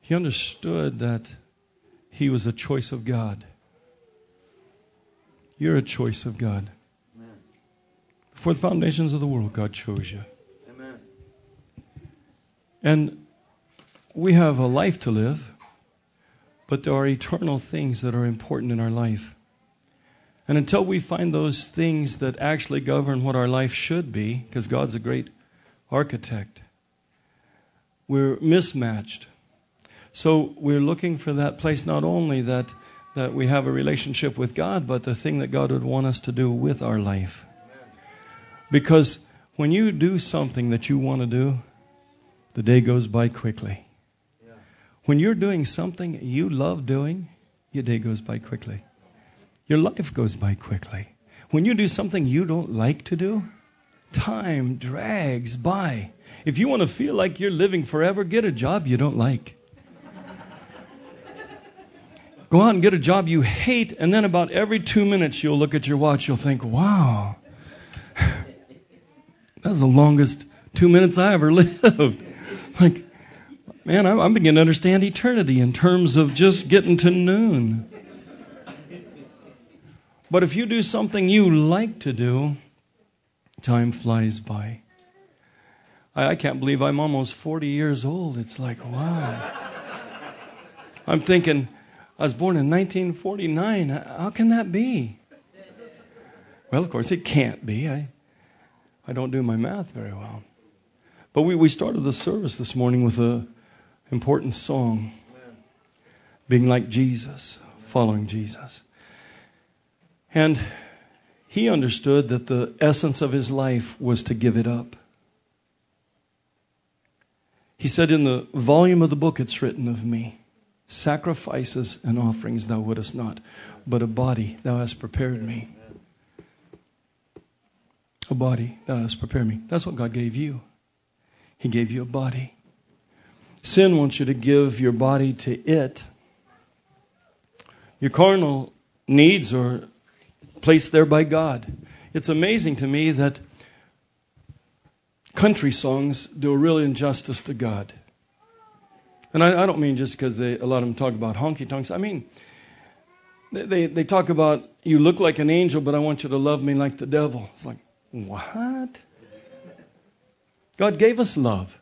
He understood that he was a choice of God. You're a choice of God. Amen. Before the foundations of the world, God chose you. Amen. And we have a life to live, but there are eternal things that are important in our life. And until we find those things that actually govern what our life should be, because God's a great architect, we're mismatched. So we're looking for that place, not only that we have a relationship with God, but the thing that God would want us to do with our life. Because when you do something that you want to do, the day goes by quickly. When you're doing something you love doing, your day goes by quickly. Your life goes by quickly. When you do something you don't like to do, time drags by. If you want to feel like you're living forever, get a job you don't like. Go out and get a job you hate, and then about every 2 minutes you'll look at your watch, you'll think, wow, that was the longest 2 minutes I ever lived. Like, man, I'm beginning to understand eternity in terms of just getting to noon. But if you do something you like to do, time flies by. I can't believe I'm almost 40 years old. It's like, wow. I'm thinking, I was born in 1949. How can that be? Well, of course, it can't be. I don't do my math very well. But we started the service this morning with an important song. Being like Jesus, following Jesus. And he understood that the essence of his life was to give it up. He said, in the volume of the book it's written of me, sacrifices and offerings thou wouldest not, but a body thou hast prepared me. A body thou hast prepared me. That's what God gave you. He gave you a body. Sin wants you to give your body to it. Your carnal needs are placed there by God. It's amazing to me that country songs do a real injustice to God. And I don't mean just because a lot of them talk about honky-tonks. I mean, they talk about, you look like an angel, but I want you to love me like the devil. It's like, what? God gave us love.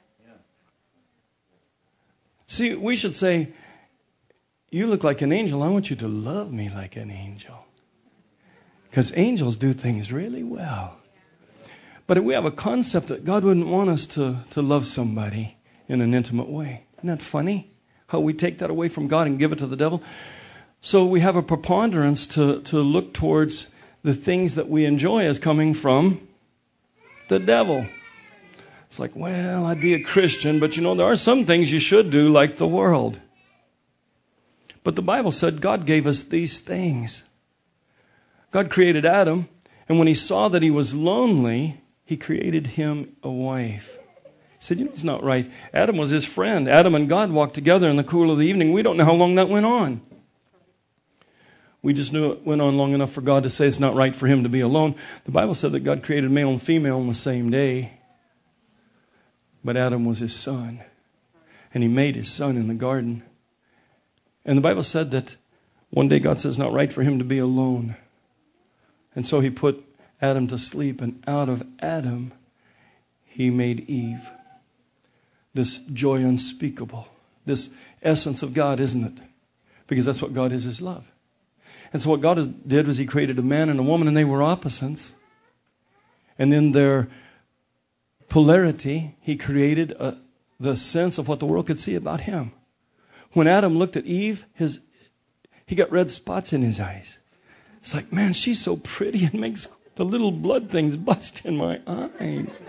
See, we should say, you look like an angel, I want you to love me like an angel. Because angels do things really well. But we have a concept that God wouldn't want us to love somebody in an intimate way. Isn't that funny? How we take that away from God and give it to the devil. So we have a preponderance to look towards the things that we enjoy as coming from the devil. It's like, well, I'd be a Christian, but there are some things you should do like the world. But the Bible said God gave us these things. God created Adam, and when he saw that he was lonely, he created him a wife. He said, it's not right. Adam was his friend. Adam and God walked together in the cool of the evening. We don't know how long that went on. We just knew it went on long enough for God to say it's not right for him to be alone. The Bible said that God created male and female on the same day. But Adam was his son. And he made his son in the garden. And the Bible said that one day God said it's not right for him to be alone. And so he put Adam to sleep. And out of Adam, he made Eve. This joy unspeakable. This essence of God, isn't it? Because that's what God is love. And so what God did was he created a man and a woman, and they were opposites. And in their polarity, he created the sense of what the world could see about him. When Adam looked at Eve, he got red spots in his eyes. It's like, man, she's so pretty. It makes the little blood things bust in my eyes.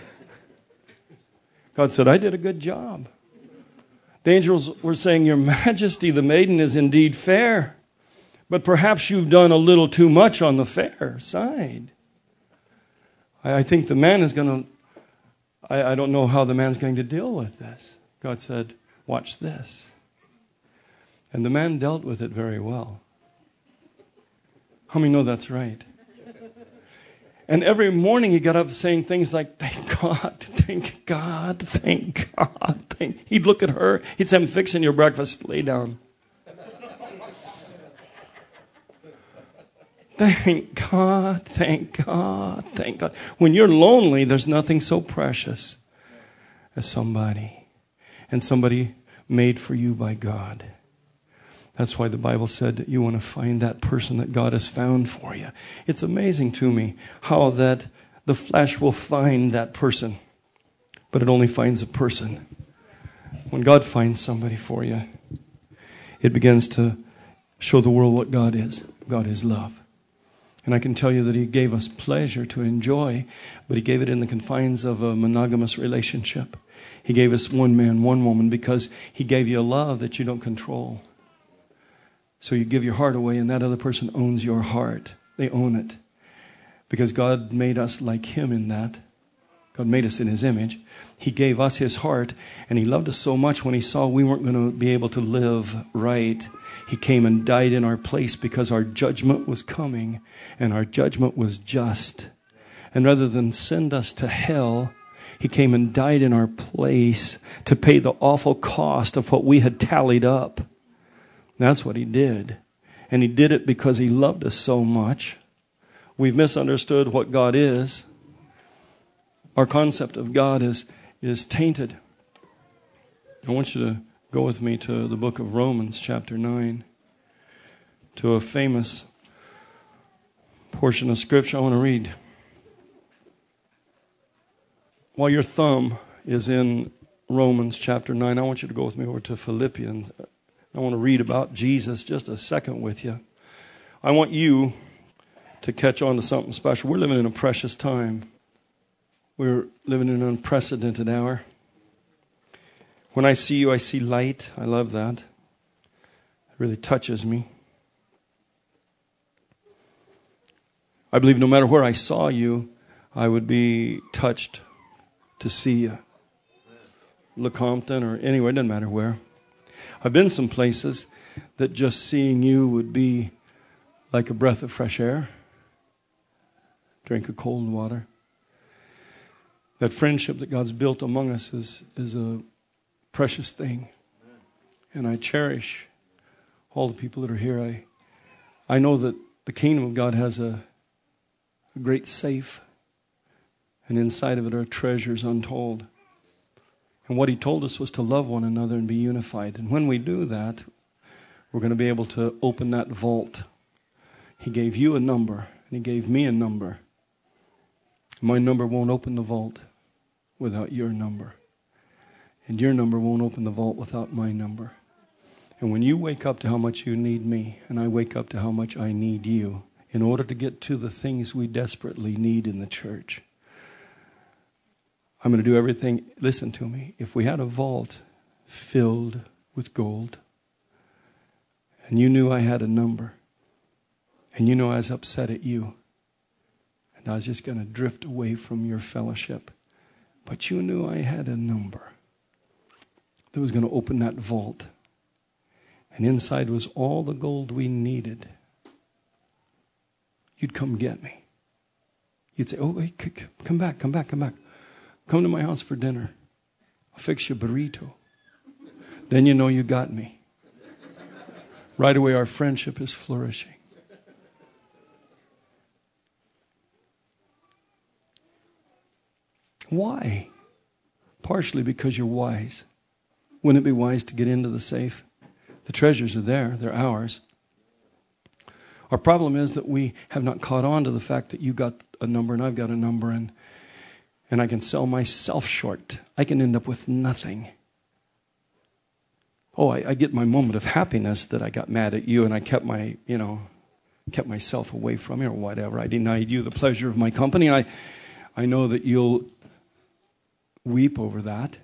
God said, I did a good job. The angels were saying, Your Majesty, the maiden is indeed fair, but perhaps you've done a little too much on the fair side. I think the man is going to, I don't know how the man's going to deal with this. God said, watch this. And the man dealt with it very well. How many know that's right? And every morning he got up saying things like, thank God, thank God, thank God. He'd look at her. He'd say, I'm fixing your breakfast. Lay down. Thank God, thank God, thank God. When you're lonely, there's nothing so precious as somebody. And somebody made for you by God. That's why the Bible said that you want to find that person that God has found for you. It's amazing to me how that the flesh will find that person, but it only finds a person. When God finds somebody for you, it begins to show the world what God is. God is love. And I can tell you that He gave us pleasure to enjoy, but He gave it in the confines of a monogamous relationship. He gave us one man, one woman, because He gave you a love that you don't control. So you give your heart away and that other person owns your heart. They own it. Because God made us like Him in that. God made us in His image. He gave us His heart and He loved us so much when He saw we weren't going to be able to live right. He came and died in our place because our judgment was coming and our judgment was just. And rather than send us to hell, He came and died in our place to pay the awful cost of what we had tallied up. That's what He did. And He did it because He loved us so much. We've misunderstood what God is. Our concept of God is tainted. I want you to go with me to the book of Romans chapter 9. To a famous portion of Scripture I want to read. While your thumb is in Romans chapter 9, I want you to go with me over to Philippians. I want to read about Jesus just a second with you. I want you to catch on to something special. We're living in a precious time. We're living in an unprecedented hour. When I see you, I see light. I love that. It really touches me. I believe no matter where I saw you, I would be touched to see you. Lecompton or anywhere, it doesn't matter where. I've been some places that just seeing you would be like a breath of fresh air. Drink of cold water. That friendship that God's built among us is a precious thing. And I cherish all the people that are here. I know that the kingdom of God has a great safe. And inside of it are treasures untold. And what He told us was to love one another and be unified. And when we do that, we're going to be able to open that vault. He gave you a number, and He gave me a number. My number won't open the vault without your number. And your number won't open the vault without my number. And when you wake up to how much you need me, and I wake up to how much I need you, in order to get to the things we desperately need in the church, I'm going to do everything. Listen to me. If we had a vault filled with gold, and you knew I had a number, and you know I was upset at you, and I was just going to drift away from your fellowship, but you knew I had a number that was going to open that vault, and inside was all the gold we needed, you'd come get me. You'd say, oh, wait, come back. Come to my house for dinner. I'll fix you a burrito. Then you know you got me. Right away, our friendship is flourishing. Why? Partially because you're wise. Wouldn't it be wise to get into the safe? The treasures are there. They're ours. Our problem is that we have not caught on to the fact that you got a number and I've got a number, and I can sell myself short. I can end up with nothing. Oh, I get my moment of happiness that I got mad at you and I kept myself away from you or whatever. I denied you the pleasure of my company. I know that you'll weep over that.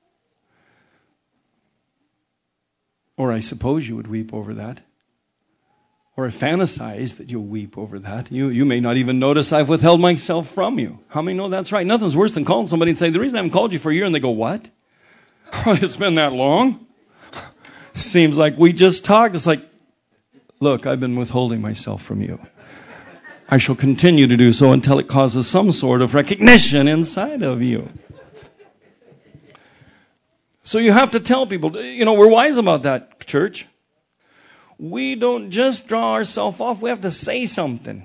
Or I suppose you would weep over that. Or I fantasize that you'll weep over that. You may not even notice I've withheld myself from you. How many know that's right? Nothing's worse than calling somebody and saying, the reason I haven't called you for a year, and they go, what? It's been that long? Seems like we just talked. It's like, look, I've been withholding myself from you. I shall continue to do so until it causes some sort of recognition inside of you. So you have to tell people, we're wise about that, church. We don't just draw ourselves off. We have to say something.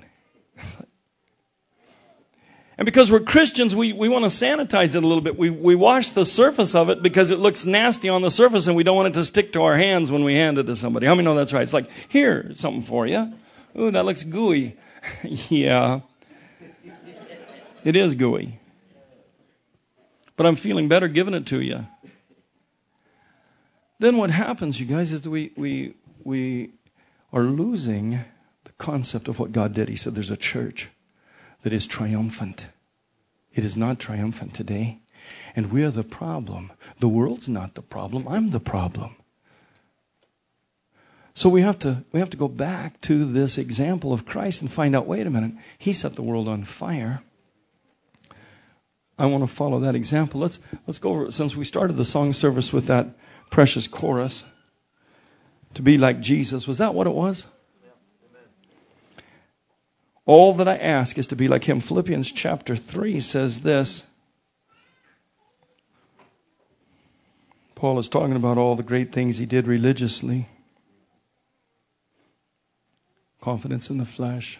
And because we're Christians, we want to sanitize it a little bit. We wash the surface of it because it looks nasty on the surface and we don't want it to stick to our hands when we hand it to somebody. How many know that's right? It's like, here, something for you. Ooh, that looks gooey. Yeah. It is gooey. But I'm feeling better giving it to you. Then what happens, you guys, is we are losing the concept of what God did. He said there's a church that is triumphant. It is not triumphant today. And we are the problem. The world's not the problem. I'm the problem. So we have to go back to this example of Christ and find out, wait a minute, He set the world on fire. I want to follow that example. Let's go over, since we started the song service with that precious chorus, to be like Jesus. Was that what it was? All that I ask is to be like Him. Philippians chapter 3 says this. Paul is talking about all the great things he did religiously. Confidence in the flesh.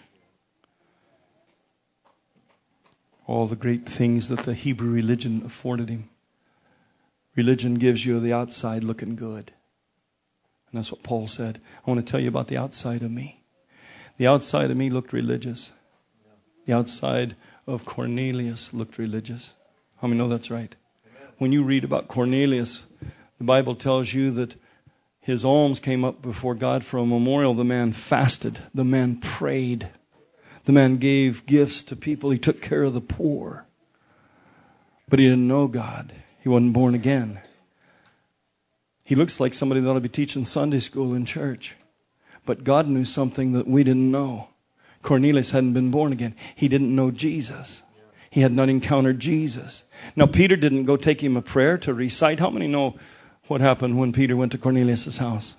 All the great things that the Hebrew religion afforded him. Religion gives you the outside looking good. And that's what Paul said. I want to tell you about the outside of me. The outside of me looked religious. The outside of Cornelius looked religious. How many know that's right? When you read about Cornelius, the Bible tells you that his alms came up before God for a memorial. The man fasted. The man prayed. The man gave gifts to people. He took care of the poor. But he didn't know God. He wasn't born again. He looks like somebody that ought to be teaching Sunday school in church. But God knew something that we didn't know. Cornelius hadn't been born again. He didn't know Jesus. He had not encountered Jesus. Now, Peter didn't go take him a prayer to recite. How many know what happened when Peter went to Cornelius' house?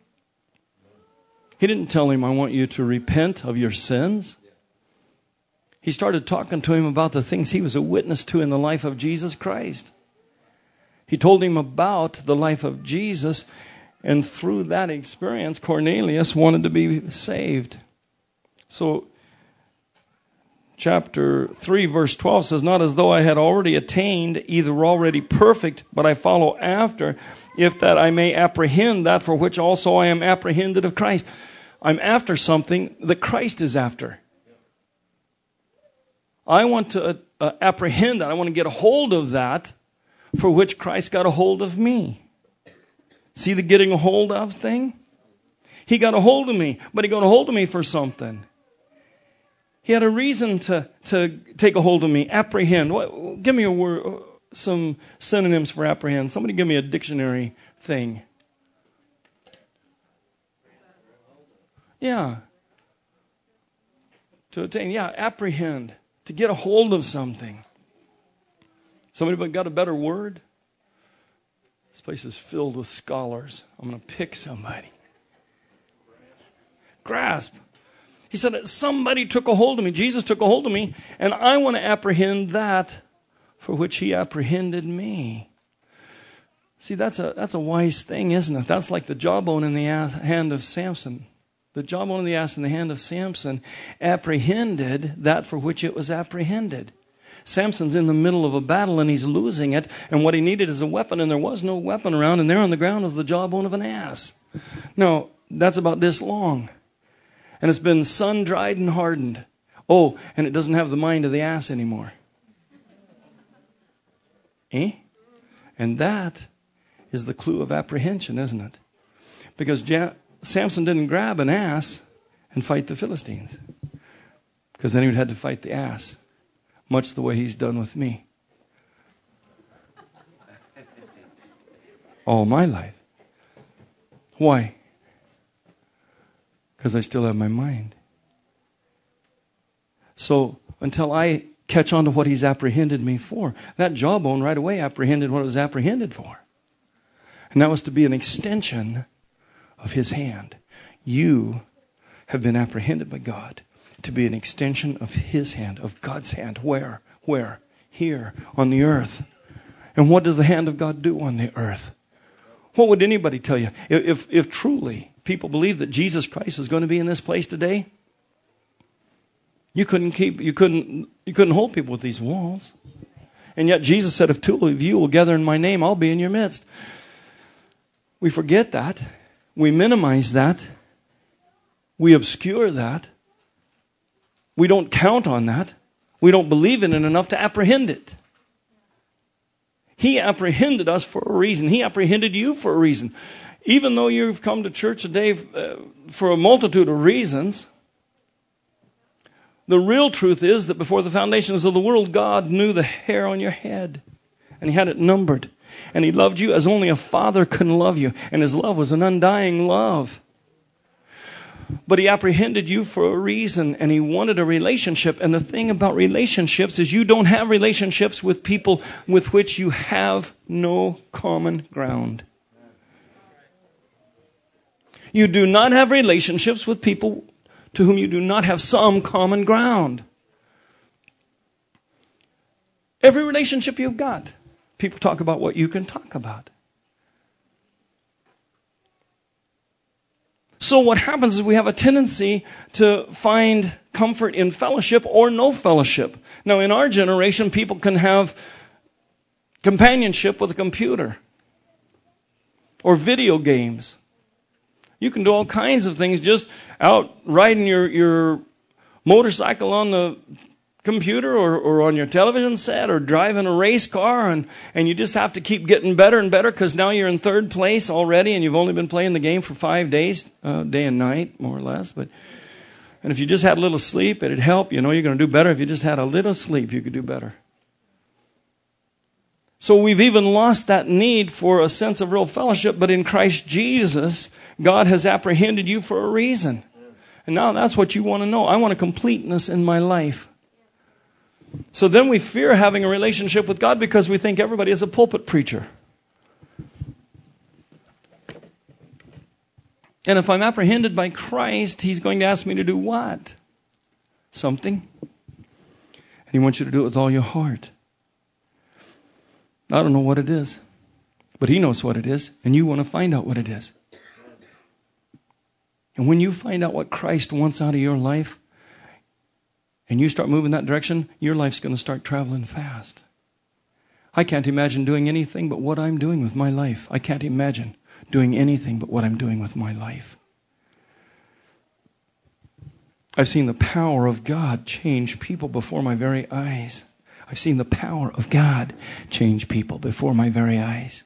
He didn't tell him, I want you to repent of your sins. He started talking to him about the things he was a witness to in the life of Jesus Christ. He told him about the life of Jesus, and through that experience, Cornelius wanted to be saved. So, chapter 3, verse 12 says, not as though I had already attained, either already perfect, but I follow after, if that I may apprehend that for which also I am apprehended of Christ. I'm after something that Christ is after. I want to apprehend that. I want to get a hold of that for which Christ got a hold of me. See the getting a hold of thing? He got a hold of me, but he got a hold of me for something. He had a reason to take a hold of me. Apprehend. Give me a word, some synonyms for apprehend. Somebody give me a dictionary thing. Yeah. To attain. Yeah, apprehend. To get a hold of something. Somebody got a better word? This place is filled with scholars. I'm going to pick somebody. Grasp. He said, somebody took a hold of me. Jesus took a hold of me, and I want to apprehend that for which he apprehended me. See, that's a wise thing, isn't it? That's like the jawbone in the hand of Samson. The jawbone of the ass in the hand of Samson apprehended that for which it was apprehended. Samson's in the middle of a battle and he's losing it, and what he needed is a weapon, and there was no weapon around, and there on the ground was the jawbone of an ass. Now, that's about this long. And it's been sun-dried and hardened. Oh, and it doesn't have the mind of the ass anymore. And that is the clue of apprehension, isn't it? Because Samson didn't grab an ass and fight the Philistines. Because then he would have to fight the ass. Much the way he's done with me. All my life. Why? Because I still have my mind. So until I catch on to what he's apprehended me for, that jawbone right away apprehended what it was apprehended for. And that was to be an extension of his hand. You have been apprehended by God to be an extension of His hand, of God's hand. Where? Where? Here on the earth. And what does the hand of God do on the earth? What would anybody tell you? If truly people believe that Jesus Christ was going to be in this place today, you couldn't hold people with these walls. And yet Jesus said, if two of you will gather in my name, I'll be in your midst. We forget that. We minimize that. We obscure that. We don't count on that. We don't believe in it enough to apprehend it. He apprehended us for a reason. He apprehended you for a reason. Even though you've come to church today for a multitude of reasons, the real truth is that before the foundations of the world, God knew the hair on your head. And He had it numbered. And He loved you as only a father can love you. And His love was an undying love. But He apprehended you for a reason, and He wanted a relationship. And the thing about relationships is you don't have relationships with people with which you have no common ground. You do not have relationships with people to whom you do not have some common ground. Every relationship you've got, people talk about what you can talk about. So what happens is we have a tendency to find comfort in fellowship or no fellowship. Now, in our generation, people can have companionship with a computer or video games. You can do all kinds of things just out riding your motorcycle on the computer or on your television set or driving a race car, and you just have to keep getting better and better because now you're in third place already and you've only been playing the game for 5 days, day and night, more or less. And if you just had a little sleep, it'd help. You know you're going to do better. If you just had a little sleep, you could do better. So we've even lost that need for a sense of real fellowship, but in Christ Jesus, God has apprehended you for a reason. And now that's what you want to know. I want a completeness in my life. So then we fear having a relationship with God because we think everybody is a pulpit preacher. And if I'm apprehended by Christ, He's going to ask me to do what? Something. And He wants you to do it with all your heart. I don't know what it is, but He knows what it is, and you want to find out what it is. And when you find out what Christ wants out of your life, and you start moving that direction, your life's going to start traveling fast. I can't imagine doing anything but what I'm doing with my life. I can't imagine doing anything but what I'm doing with my life. I've seen the power of God change people before my very eyes. I've seen the power of God change people before my very eyes.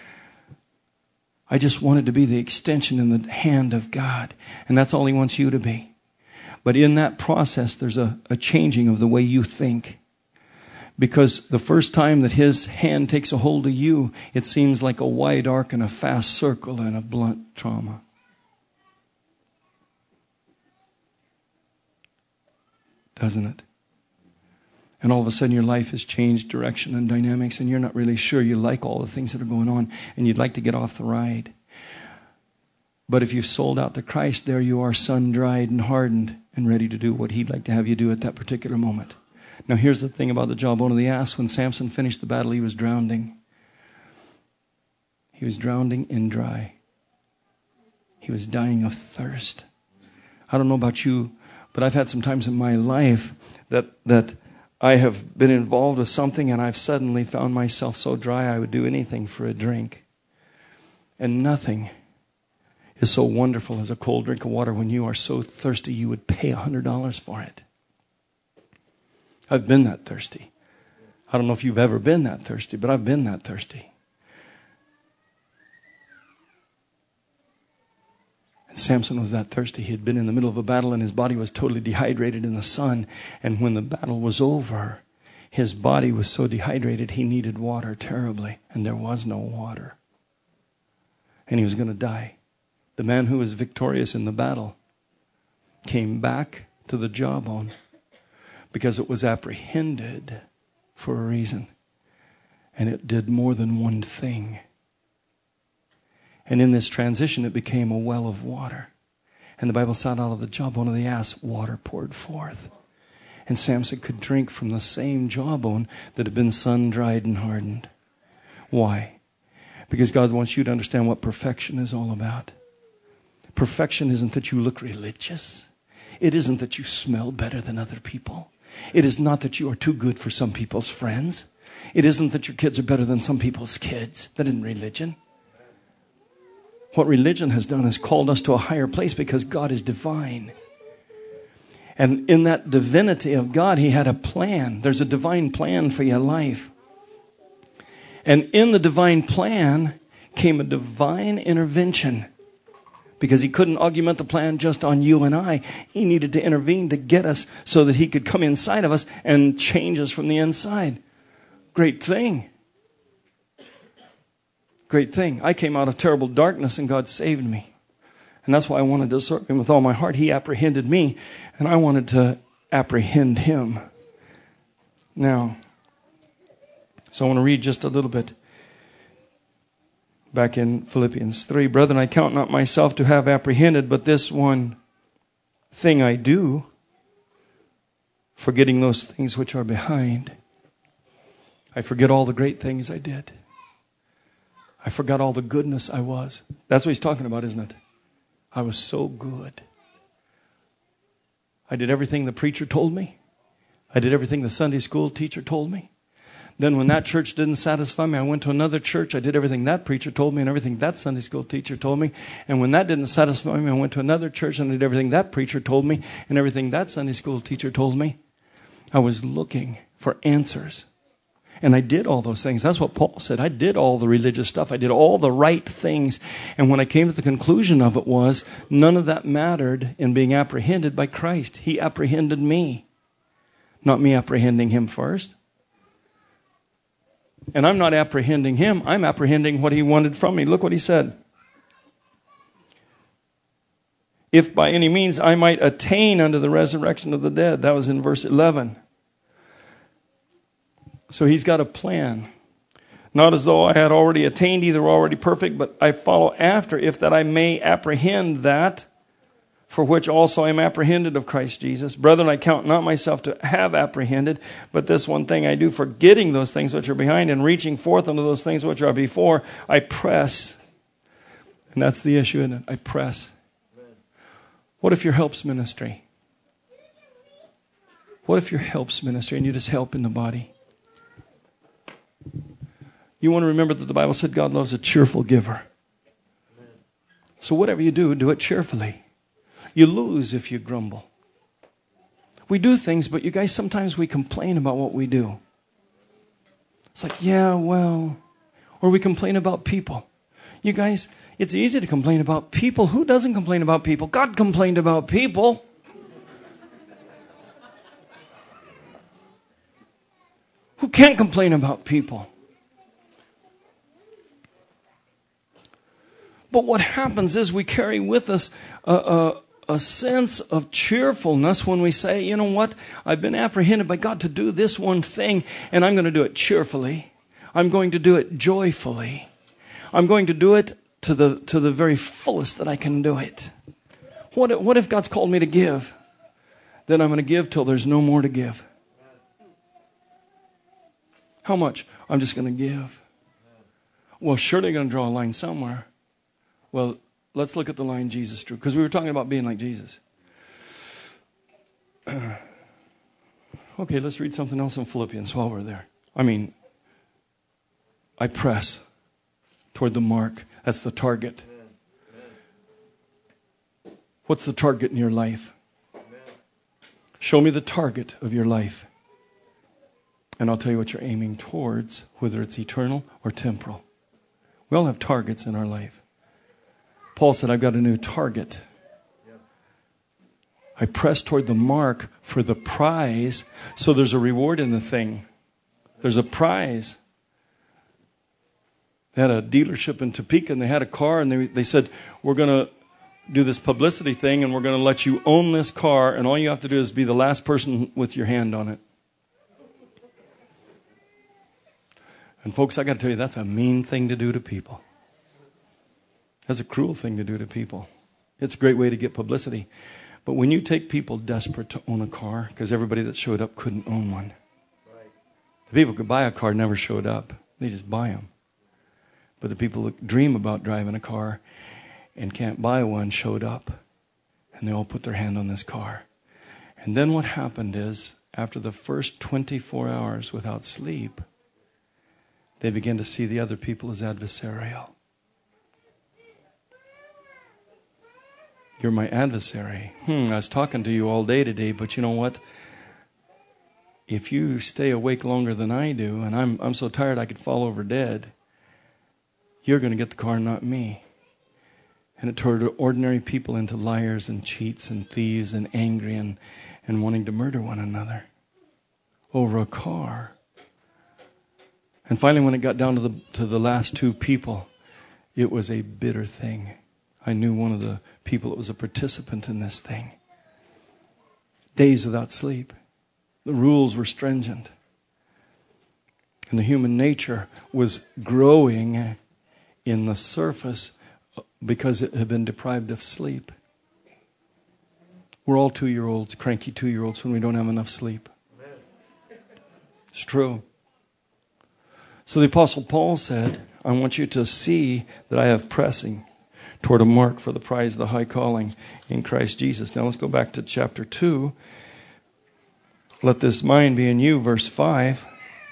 I just wanted to be the extension in the hand of God. And that's all He wants you to be. But in that process, there's a changing of the way you think. Because the first time that His hand takes a hold of you, it seems like a wide arc and a fast circle and a blunt trauma. Doesn't it? And all of a sudden your life has changed direction and dynamics, and you're not really sure you like all the things that are going on, and you'd like to get off the ride. But if you've sold out to Christ, there you are, sun-dried and hardened and ready to do what He'd like to have you do at that particular moment. Now here's the thing about the jawbone of the ass. When Samson finished the battle, he was drowning. He was drowning in dry. He was dying of thirst. I don't know about you, but I've had some times in my life that I have been involved with something and I've suddenly found myself so dry I would do anything for a drink. And nothing is so wonderful as a cold drink of water when you are so thirsty you would pay $100 for it. I've been that thirsty. I don't know if you've ever been that thirsty, but I've been that thirsty. And Samson was that thirsty. He had been in the middle of a battle and his body was totally dehydrated in the sun. And when the battle was over, his body was so dehydrated he needed water terribly. And there was no water. And he was going to die. The man who was victorious in the battle came back to the jawbone because it was apprehended for a reason. And it did more than one thing. And in this transition, it became a well of water. And the Bible said out of the jawbone of the ass, water poured forth. And Samson could drink from the same jawbone that had been sun-dried and hardened. Why? Because God wants you to understand what perfection is all about. Perfection isn't that you look religious. It isn't that you smell better than other people. It is not that you are too good for some people's friends. It isn't that your kids are better than some people's kids. That isn't religion. What religion has done is called us to a higher place because God is divine. And in that divinity of God, He had a plan. There's a divine plan for your life. And in the divine plan came a divine intervention. Because He couldn't augment the plan just on you and I. He needed to intervene to get us so that He could come inside of us and change us from the inside. Great thing. Great thing. I came out of terrible darkness and God saved me. And that's why I wanted to serve Him with all my heart. He apprehended me and I wanted to apprehend Him. Now, so I want to read just a little bit. Back in Philippians 3. Brethren, I count not myself to have apprehended, but this one thing I do, forgetting those things which are behind. I forget all the great things I did. I forgot all the goodness I was. That's what he's talking about, isn't it? I was so good. I did everything the preacher told me. I did everything the Sunday school teacher told me. Then when that church didn't satisfy me, I went to another church. I did everything that preacher told me and everything that Sunday school teacher told me. And when that didn't satisfy me, I went to another church and I did everything that preacher told me and everything that Sunday school teacher told me. I was looking for answers. And I did all those things. That's what Paul said. I did all the religious stuff. I did all the right things. And when I came to the conclusion of it was, none of that mattered in being apprehended by Christ. He apprehended me, not me apprehending Him first. And I'm not apprehending Him. I'm apprehending what He wanted from me. Look what he said. If by any means I might attain unto the resurrection of the dead. That was in verse 11. So He's got a plan. Not as though I had already attained, either already perfect, but I follow after, if that I may apprehend that for which also I am apprehended of Christ Jesus. Brethren, I count not myself to have apprehended, but this one thing I do, forgetting those things which are behind and reaching forth unto those things which are before, I press. And that's the issue, isn't it? I press. What if your helps ministry? What if your helps ministry and you just help in the body? You want to remember that the Bible said God loves a cheerful giver. So whatever you do, do it cheerfully. You lose if you grumble. We do things, but you guys, sometimes we complain about what we do. It's like, yeah, well, or we complain about people. You guys, it's easy to complain about people. Who doesn't complain about people? God complained about people. Who can't complain about people? But what happens is we carry with us a sense of cheerfulness when we say, you know what, I've been apprehended by God to do this one thing, and I'm going to do it cheerfully. I'm going to do it joyfully. I'm going to do it to the very fullest that I can do it. What if God's called me to give? Then I'm going to give till there's no more to give. How much? I'm just going to give. Well, surely going to draw a line somewhere. Well, let's look at the line Jesus drew, because we were talking about being like Jesus. Okay, let's read something else in Philippians while we're there. I press toward the mark. That's the target. What's the target in your life? Show me the target of your life. And I'll tell you what you're aiming towards, whether it's eternal or temporal. We all have targets in our life. Paul said, I've got a new target. I press toward the mark for the prize. So there's a reward in the thing. There's a prize. They had a dealership in Topeka and they had a car and they said, we're going to do this publicity thing and we're going to let you own this car and all you have to do is be the last person with your hand on it. And folks, I got to tell you, that's a mean thing to do to people. That's a cruel thing to do to people. It's a great way to get publicity. But when you take people desperate to own a car, because everybody that showed up couldn't own one. The people who could buy a car never showed up. They just buy them. But the people that dream about driving a car and can't buy one showed up. And they all put their hand on this car. And then what happened is, after the first 24 hours without sleep, they began to see the other people as adversarial. You're my adversary. I was talking to you all day today, but you know what? If you stay awake longer than I do, and I'm so tired I could fall over dead, you're going to get the car, not me. And it turned ordinary people into liars and cheats and thieves and angry and wanting to murder one another over a car. And finally, when it got down to the last two people, it was a bitter thing. I knew one of the people that was a participant in this thing. Days without sleep. The rules were stringent. And the human nature was growing in the surface because it had been deprived of sleep. We're all 2-year-olds, cranky 2-year-olds when we don't have enough sleep. It's true. So the Apostle Paul said, I want you to see that I have pressing toward a mark for the prize of the high calling in Christ Jesus. Now let's go back to chapter 2. Let this mind be in you, verse 5,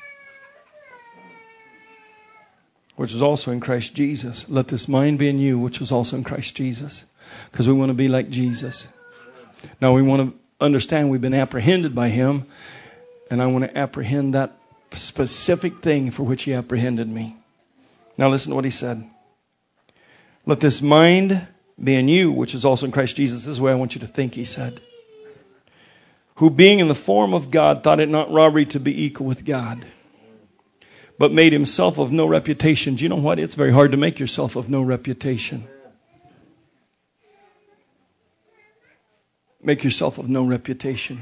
which is also in Christ Jesus. Let this mind be in you, which was also in Christ Jesus. Because we want to be like Jesus. Now we want to understand we've been apprehended by Him. And I want to apprehend that specific thing for which He apprehended me. Now listen to what he said. Let this mind be in you, which is also in Christ Jesus. This is the way I want you to think, he said. Who being in the form of God, thought it not robbery to be equal with God, but made himself of no reputation. Do you know what? It's very hard to make yourself of no reputation. Make yourself of no reputation.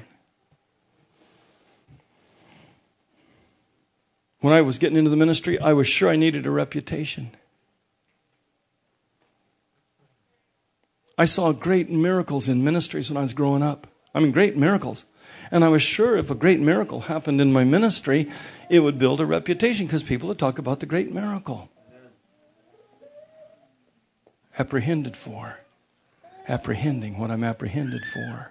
When I was getting into the ministry, I was sure I needed a reputation. I saw great miracles in ministries when I was growing up. I mean, great miracles. And I was sure if a great miracle happened in my ministry, it would build a reputation because people would talk about the great miracle. Apprehended for. Apprehending what I'm apprehended for.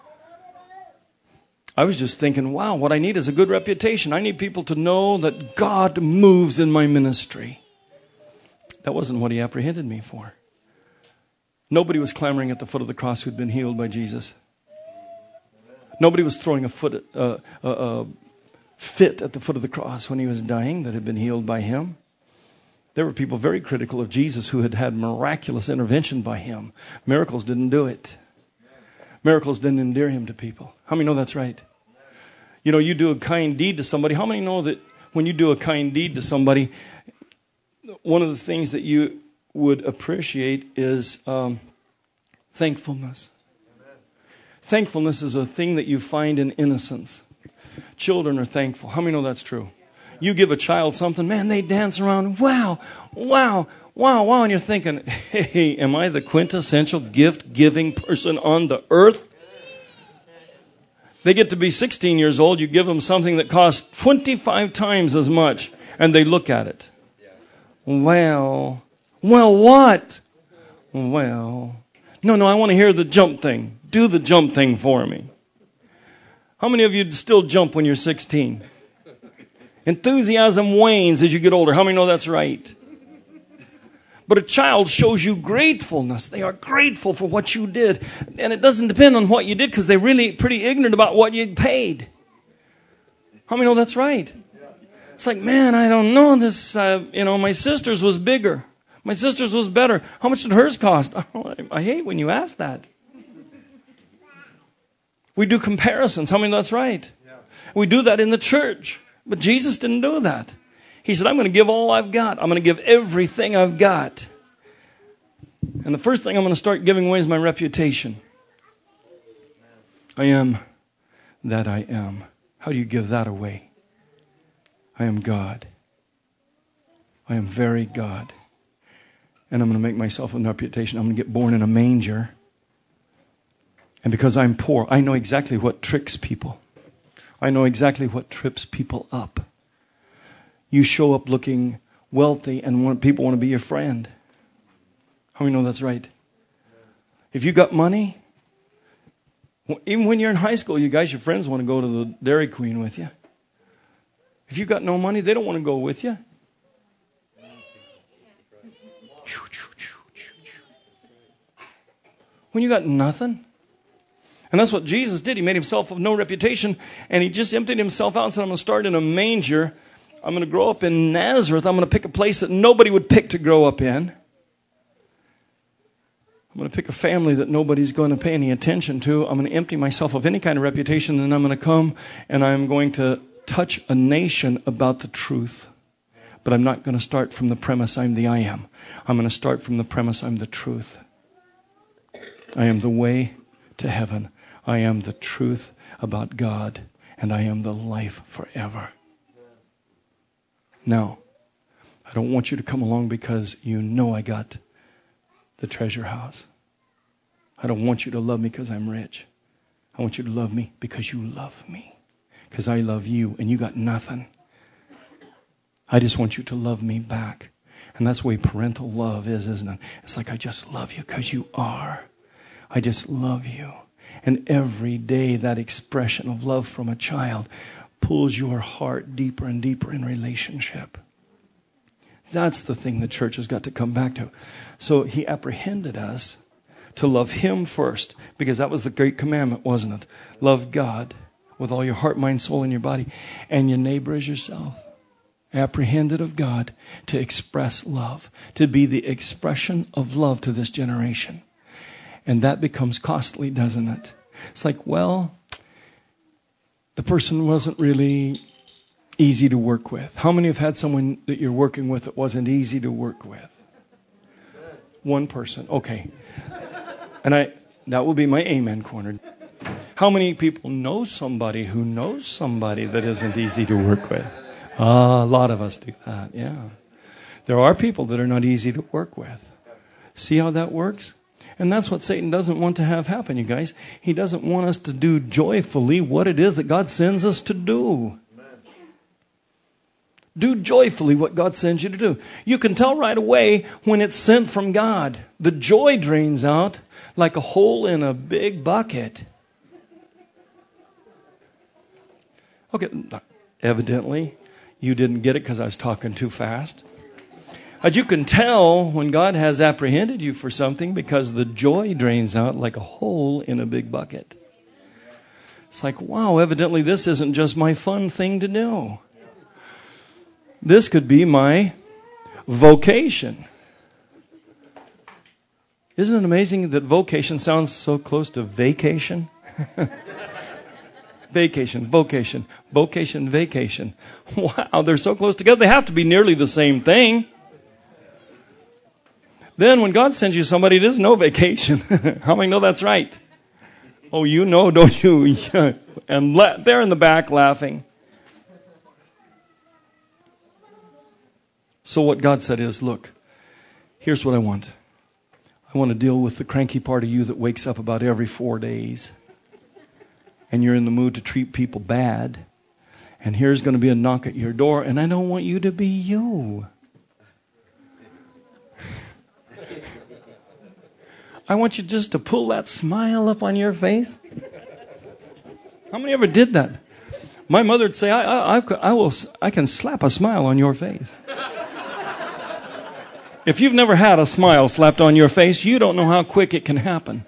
I was just thinking, wow, what I need is a good reputation. I need people to know that God moves in my ministry. That wasn't what he apprehended me for. Nobody was clamoring at the foot of the cross who'd been healed by Jesus. Nobody was throwing a fit at the foot of the cross when he was dying that had been healed by him. There were people very critical of Jesus who had had miraculous intervention by him. Miracles didn't do it. Miracles didn't endear him to people. How many know that's right? You know, you do a kind deed to somebody. How many know that when you do a kind deed to somebody, one of the things that you would appreciate is thankfulness. Thankfulness is a thing that you find in innocence. Children are thankful. How many know that's true? You give a child something, man, they dance around. Wow, wow, wow, wow. And you're thinking, hey, am I the quintessential gift-giving person on the earth? They get to be 16 years old. You give them something that costs 25 times as much. And they look at it. Well, what? Well, no, I want to hear the jump thing. Do the jump thing for me. How many of you still jump when you're 16? Enthusiasm wanes as you get older. How many know that's right? But a child shows you gratefulness. They are grateful for what you did. And it doesn't depend on what you did because they're really pretty ignorant about what you paid. How many know that's right? It's like, man, I don't know this. My sister's was bigger. My sister's was better. How much did hers cost? I hate when you ask that. We do comparisons. How many know that's right? We do that in the church. But Jesus didn't do that. He said, I'm going to give all I've got. I'm going to give everything I've got. And the first thing I'm going to start giving away is my reputation. I am that I am. How do you give that away? I am God. I am very God. And I'm going to make myself a reputation. I'm going to get born in a manger. And because I'm poor, I know exactly what tricks people. I know exactly what trips people up. You show up looking wealthy and people want to be your friend. How many know that's right? If you got money, even when you're in high school, you guys, your friends want to go to the Dairy Queen with you. If you got no money, they don't want to go with you. When you got nothing. And that's what Jesus did. He made himself of no reputation, and he just emptied himself out and said, I'm going to start in a manger. I'm going to grow up in Nazareth. I'm going to pick a place that nobody would pick to grow up in. I'm going to pick a family that nobody's going to pay any attention to. I'm going to empty myself of any kind of reputation, and I'm going to come and I'm going to touch a nation about the truth. But I'm not going to start from the premise I'm the I am. I'm going to start from the premise I'm the truth. I am the way to heaven. I am the truth about God, and I am the life forever. Now, I don't want you to come along because you know I got the treasure house. I don't want you to love me because I'm rich. I want you to love me because you love me. Because I love you and you got nothing. I just want you to love me back. And that's the way parental love is, isn't it? It's like, I just love you because you are. I just love you. And every day that expression of love from a child pulls your heart deeper and deeper in relationship. That's the thing the church has got to come back to. So he apprehended us to love him first, because that was the great commandment, wasn't it? Love God with all your heart, mind, soul, and your body, and your neighbor as yourself. Apprehended of God to express love, to be the expression of love to this generation. And that becomes costly, doesn't it? It's like, well, the person wasn't really easy to work with. How many have had someone that you're working with that wasn't easy to work with? One person. Okay. And that will be my amen corner. How many people know somebody who knows somebody that isn't easy to work with? A lot of us do that, yeah. There are people that are not easy to work with. See how that works? And that's what Satan doesn't want to have happen, you guys. He doesn't want us to do joyfully what it is that God sends us to do. Do joyfully what God sends you to do. You can tell right away when it's sent from God. The joy drains out like a hole in a big bucket. Okay, evidently you didn't get it because I was talking too fast. But you can tell when God has apprehended you for something because the joy drains out like a hole in a big bucket. It's like, wow, evidently this isn't just my fun thing to do. This could be my vocation. Isn't it amazing that vocation sounds so close to vacation? Vacation, vocation, vocation, vacation. Wow, they're so close together. They have to be nearly the same thing. Then when God sends you somebody, it is no vacation. How many know that's right? Oh, you know, don't you? And they're in the back laughing. So what God said is, look, here's what I want. I want to deal with the cranky part of you that wakes up about every 4 days. And you're in the mood to treat people bad. And here's going to be a knock at your door. And I don't want you to be you. I want you just to pull that smile up on your face. How many ever did that? My mother would say, I can slap a smile on your face. If you've never had a smile slapped on your face, you don't know how quick it can happen.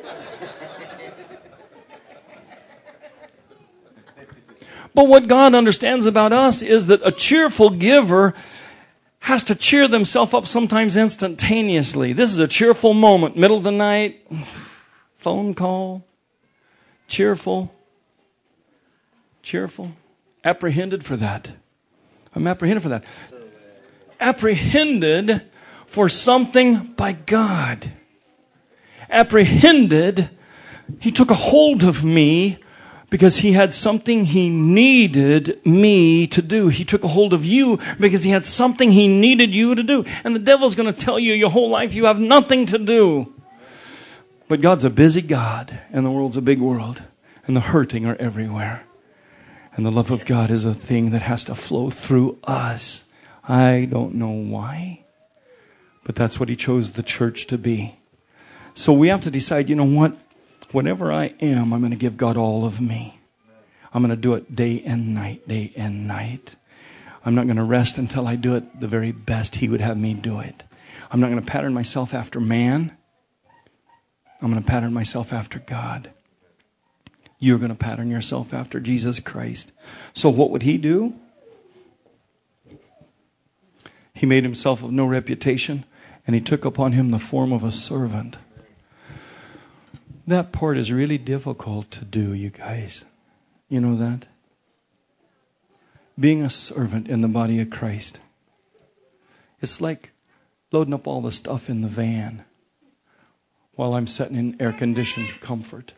But what God understands about us is that a cheerful giver has to cheer themselves up sometimes instantaneously. This is a cheerful moment, middle of the night, phone call, cheerful, apprehended for that. I'm apprehended for that. Apprehended for something by God. Apprehended, he took a hold of me because he had something he needed me to do. He took a hold of you because he had something he needed you to do. And the devil's going to tell you your whole life you have nothing to do. But God's a busy God, and the world's a big world, and the hurting are everywhere. And the love of God is a thing that has to flow through us. I don't know why, but that's what He chose the church to be. So we have to decide, you know what? Whatever I am, I'm going to give God all of me. I'm going to do it day and night, day and night. I'm not going to rest until I do it the very best He would have me do it. I'm not going to pattern myself after man. I'm going to pattern myself after God. You're going to pattern yourself after Jesus Christ. So what would He do? He made Himself of no reputation, and He took upon Him the form of a servant. That part is really difficult to do, you guys. You know that? Being a servant in the body of Christ. It's like loading up all the stuff in the van while I'm sitting in air-conditioned comfort.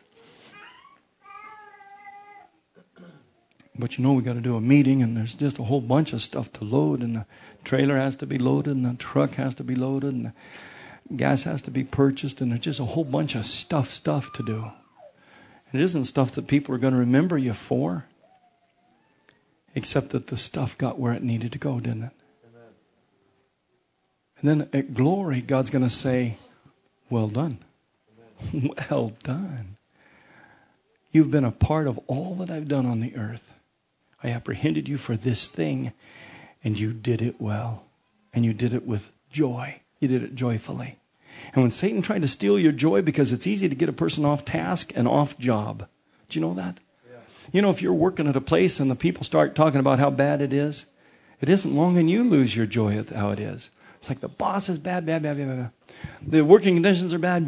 But you know, we got to do a meeting, and there's just a whole bunch of stuff to load, and the trailer has to be loaded, and the truck has to be loaded, and the gas has to be purchased, and there's just a whole bunch of stuff to do. It isn't stuff that people are going to remember you for, except that the stuff got where it needed to go, didn't it? Amen. And then at glory, God's going to say, well done. Well done. You've been a part of all that I've done on the earth. I apprehended you for this thing, and you did it well. And you did it with joy. You did it joyfully. And when Satan tried to steal your joy, because it's easy to get a person off task and off job. Do you know that? Yeah. You know, if you're working at a place and the people start talking about how bad it isn't long and you lose your joy at how it is. It's like the boss is bad. The working conditions are bad.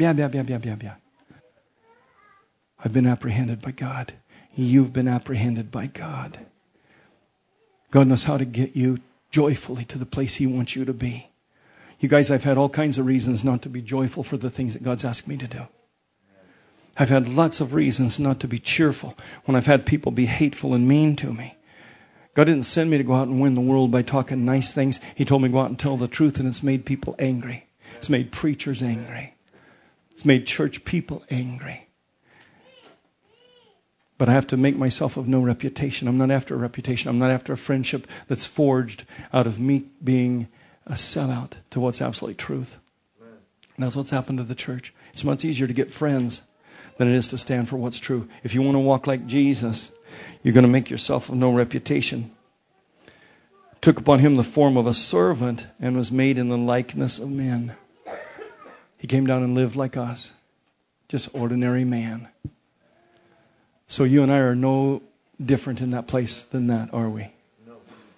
I've been apprehended by God. You've been apprehended by God. God knows how to get you joyfully to the place He wants you to be. You guys, I've had all kinds of reasons not to be joyful for the things that God's asked me to do. I've had lots of reasons not to be cheerful when I've had people be hateful and mean to me. God didn't send me to go out and win the world by talking nice things. He told me to go out and tell the truth, and it's made people angry. It's made preachers angry. It's made church people angry. But I have to make myself of no reputation. I'm not after a reputation. I'm not after a friendship that's forged out of me being a sellout to what's absolutely truth. And that's what's happened to the church. It's much easier to get friends than it is to stand for what's true. If you want to walk like Jesus, you're going to make yourself of no reputation. Took upon Him the form of a servant and was made in the likeness of men. He came down and lived like us. Just ordinary man. So you and I are no different in that place than that, are we? No.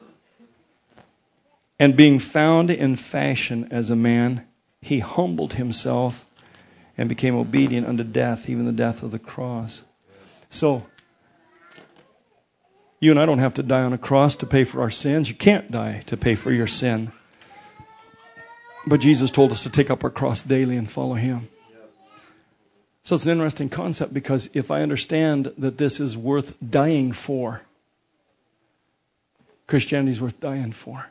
And being found in fashion as a man, He humbled Himself and became obedient unto death, even the death of the cross. So, you and I don't have to die on a cross to pay for our sins. You can't die to pay for your sin. But Jesus told us to take up our cross daily and follow Him. So it's an interesting concept, because if I understand that this is worth dying for, Christianity is worth dying for.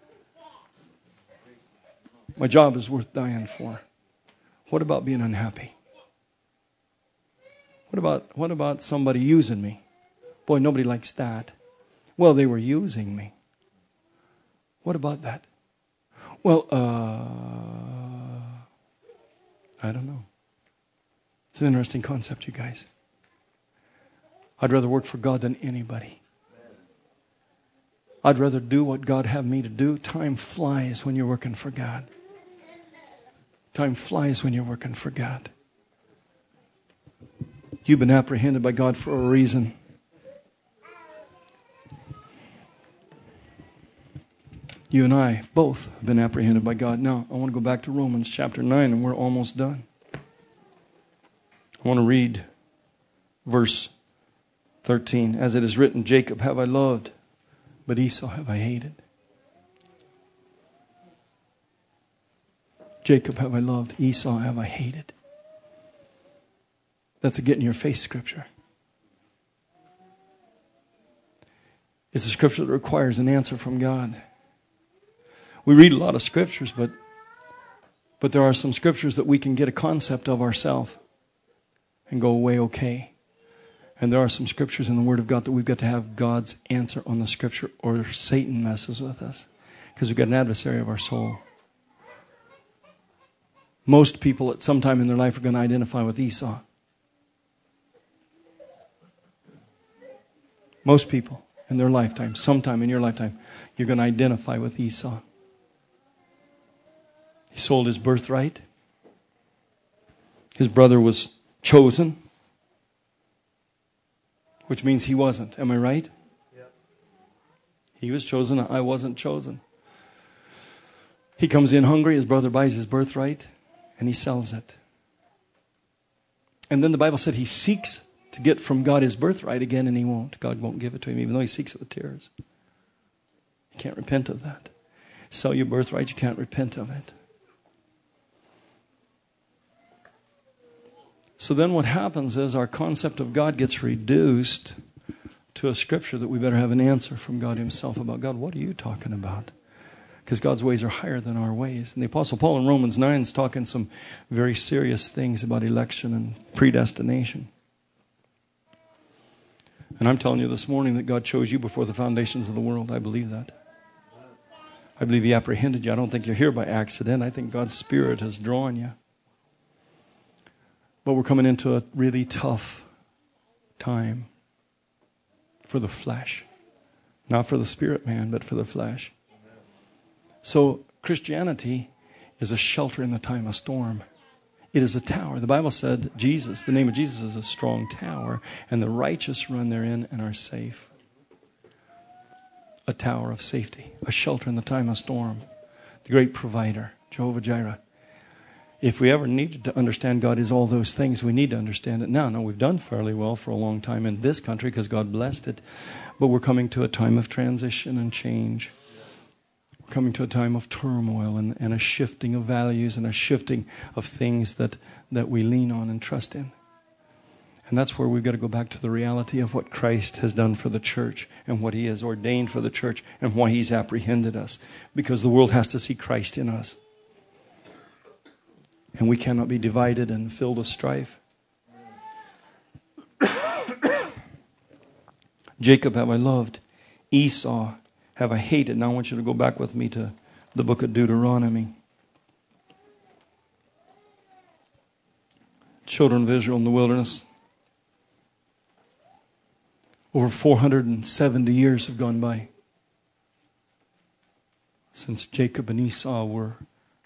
My job is worth dying for. What about being unhappy? What about somebody using me? Boy, nobody likes that. Well, they were using me. What about that? Well, I don't know. It's an interesting concept, you guys. I'd rather work for God than anybody. I'd rather do what God have me to do. Time flies when you're working for God. Time flies when you're working for God. You've been apprehended by God for a reason. You and I both have been apprehended by God. Now, I want to go back to Romans chapter 9, and we're almost done. I want to read verse 13. As it is written, Jacob have I loved, but Esau have I hated. Jacob have I loved, Esau have I hated. That's a get in your face scripture. It's a scripture that requires an answer from God. We read a lot of scriptures, but there are some scriptures that we can get a concept of ourselves. and go away okay. And there are some scriptures in the Word of God that we've got to have God's answer on the scripture, or Satan messes with us. Because we've got an adversary of our soul. Most people at some time in their life are going to identify with Esau. Most people in their lifetime, sometime in your lifetime, you're going to identify with Esau. He sold his birthright. His brother was chosen, which means he wasn't. Am I right? Yep. He was chosen. I wasn't chosen. He comes in hungry. His brother buys his birthright, and he sells it. And then the Bible said he seeks to get from God his birthright again, and he won't. God won't give it to him, even though he seeks it with tears. You can't repent of that. Sell your birthright, you can't repent of it. So then what happens is our concept of God gets reduced to a scripture that we better have an answer from God himself about. God, what are you talking about? Because God's ways are higher than our ways. And the Apostle Paul in Romans 9 is talking some very serious things about election and predestination. And I'm telling you this morning that God chose you before the foundations of the world. I believe that. I believe he apprehended you. I don't think you're here by accident. I think God's Spirit has drawn you. But we're coming into a really tough time for the flesh. Not for the spirit man, but for the flesh. So Christianity is a shelter in the time of storm. It is a tower. The Bible said Jesus, the name of Jesus is a strong tower, and the righteous run therein and are safe. A tower of safety, a shelter in the time of storm. The great provider, Jehovah Jireh. If we ever needed to understand God is all those things, we need to understand it now. Now, we've done fairly well for a long time in this country because God blessed it. But we're coming to a time of transition and change. We're coming to a time of turmoil and a shifting of values and a shifting of things that we lean on and trust in. And that's where we've got to go back to the reality of what Christ has done for the church and what he has ordained for the church and why he's apprehended us. Because the world has to see Christ in us. And we cannot be divided and filled with strife. Jacob have I loved. Esau have I hated. Now I want you to go back with me to the book of Deuteronomy. Children of Israel in the wilderness. Over 470 years have gone by since Jacob and Esau were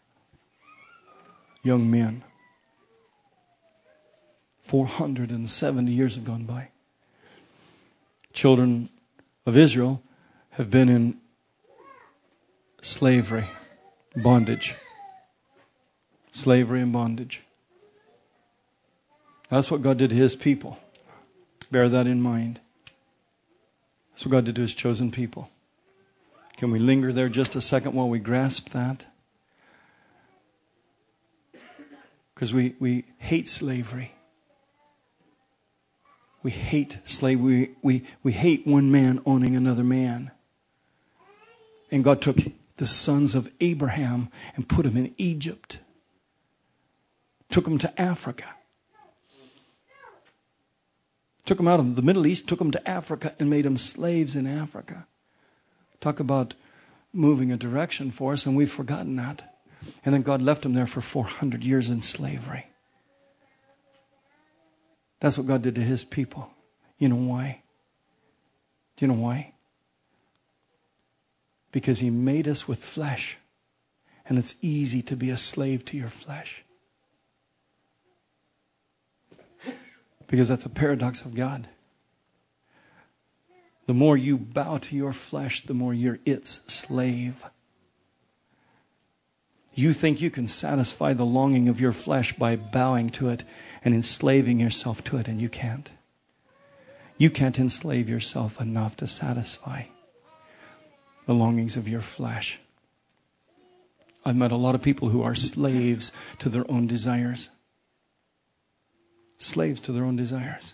young men. 470 years have gone by. Children of Israel have been in slavery, bondage. Slavery and bondage. That's what God did to his people. Bear that in mind. That's what God did to his chosen people. Can we linger there just a second while we grasp that? Because we hate slavery. We hate slavery. We hate one man owning another man. And God took the sons of Abraham and put them in Egypt. Took them to Africa. Took them out of the Middle East, took them to Africa and made them slaves in Africa. Talk about moving a direction for us, and we've forgotten that. And then God left them there for 400 years in slavery. That's what God did to his people. You know why? Do you know why? Because he made us with flesh. And it's easy to be a slave to your flesh. Because that's a paradox of God. The more you bow to your flesh, the more you're its slave. You think you can satisfy the longing of your flesh by bowing to it and enslaving yourself to it, and you can't. You can't enslave yourself enough to satisfy the longings of your flesh. I've met a lot of people who are slaves to their own desires. Slaves to their own desires.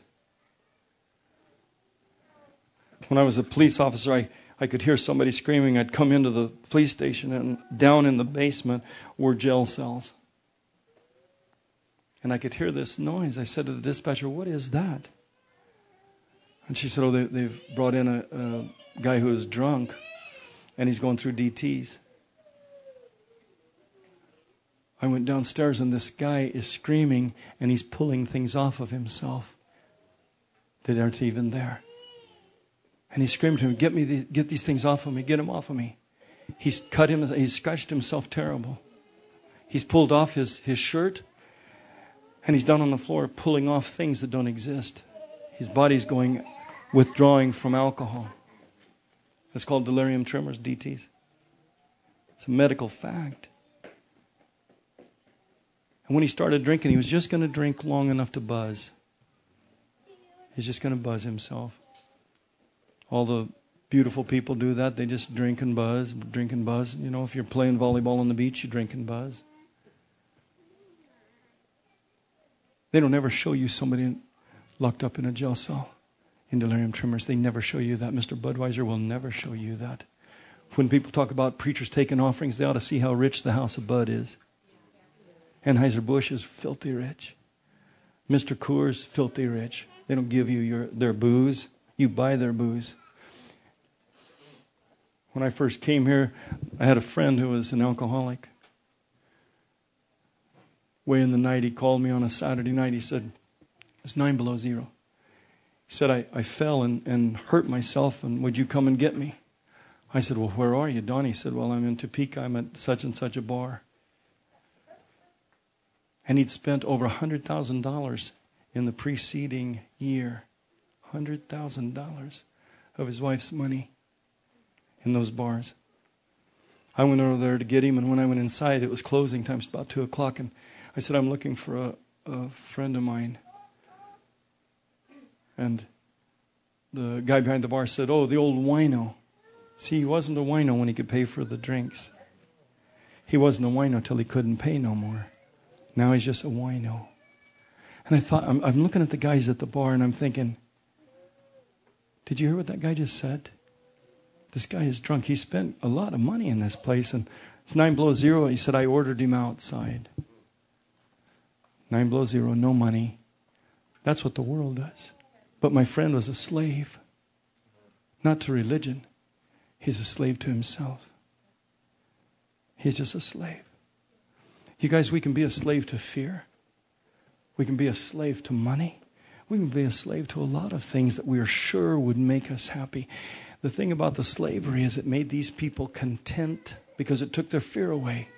When I was a police officer, I could hear somebody screaming. I'd come into the police station, and down in the basement were jail cells. And I could hear this noise. I said to the dispatcher, what is that? And she said, oh, they've brought in a guy who is drunk, and he's going through DTs. I went downstairs, and this guy is screaming, and he's pulling things off of himself that aren't even there. And he screamed to him, get these things off of me, get them off of me. He's scratched himself terrible. He's pulled off his shirt, and he's down on the floor pulling off things that don't exist. His body's withdrawing from alcohol. It's called delirium tremors, DTs. It's a medical fact. And when he started drinking, he was just going to drink long enough to buzz. He's just going to buzz himself. All the beautiful people do that. They just drink and buzz, drink and buzz. You know, if you're playing volleyball on the beach, you drink and buzz. They don't ever show you somebody locked up in a jail cell in delirium tremors. They never show you that. Mr. Budweiser will never show you that. When people talk about preachers taking offerings, they ought to see how rich the house of Bud is. Anheuser-Busch is filthy rich. Mr. Coors, filthy rich. They don't give you their booze. You buy their booze. When I first came here, I had a friend who was an alcoholic. Way in the night, he called me on a Saturday night. He said, it's 9 below zero. He said, I fell and hurt myself, and would you come and get me? I said, well, where are you, Don? He said, well, I'm in Topeka. I'm at such and such a bar. And he'd spent over $100,000 in the preceding year. $100,000 of his wife's money in those bars. I went over there to get him, and when I went inside, it was closing time. It's about 2 o'clock, and I said, I'm looking for a friend of mine. And the guy behind the bar said, oh, the old wino. See, he wasn't a wino when he could pay for the drinks. He wasn't a wino till he couldn't pay no more. Now he's just a wino. And I thought, I'm looking at the guys at the bar, and I'm thinking, did you hear what that guy just said? This guy is drunk. He spent a lot of money in this place, and it's 9 below zero. He said, I ordered him outside. 9 below zero, no money. That's what the world does. But my friend was a slave. Not to religion. He's a slave to himself. He's just a slave. You guys, we can be a slave to fear. We can be a slave to money. We can be a slave to a lot of things that we are sure would make us happy. The thing about the slavery is it made these people content because it took their fear away.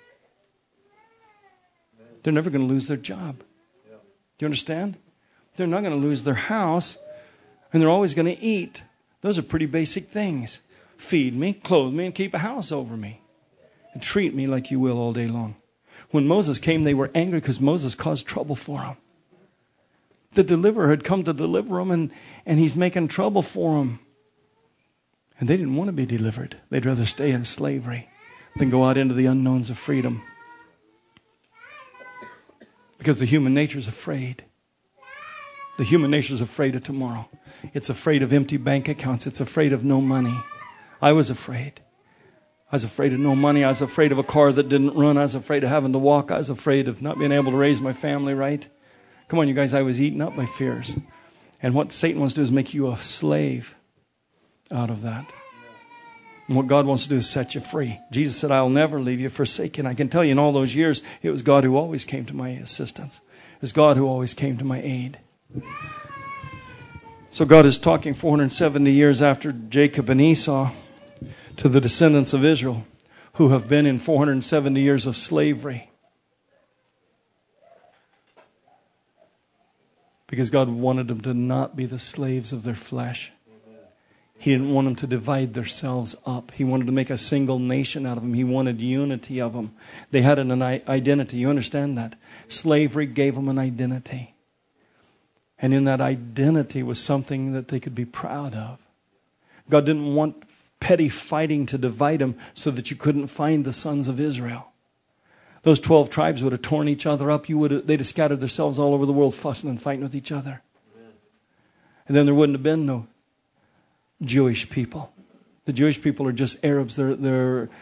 They're never going to lose their job. Do you understand? They're not going to lose their house, and they're always going to eat. Those are pretty basic things. Feed me, clothe me, and keep a house over me. And treat me like you will all day long. When Moses came, they were angry because Moses caused trouble for them. The deliverer had come to deliver them, and he's making trouble for them. And they didn't want to be delivered. They'd rather stay in slavery than go out into the unknowns of freedom. Because the human nature is afraid. The human nature is afraid of tomorrow. It's afraid of empty bank accounts. It's afraid of no money. I was afraid. I was afraid of no money. I was afraid of a car that didn't run. I was afraid of having to walk. I was afraid of not being able to raise my family right. Come on, you guys, I was eaten up by fears. And what Satan wants to do is make you a slave out of that. And what God wants to do is set you free. Jesus said, I'll never leave you forsaken. I can tell you in all those years, it was God who always came to my assistance. It was God who always came to my aid. So God is talking 470 years after Jacob and Esau to the descendants of Israel who have been in 470 years of slavery. Because God wanted them to not be the slaves of their flesh. He didn't want them to divide themselves up. He wanted to make a single nation out of them. He wanted unity of them. They had an identity. You understand that? Slavery gave them an identity. And in that identity was something that they could be proud of. God didn't want petty fighting to divide them so that you couldn't find the sons of Israel. Those 12 tribes would have torn each other up. They'd have scattered themselves all over the world fussing and fighting with each other. And then there wouldn't have been no Jewish people. The Jewish people are just Arabs.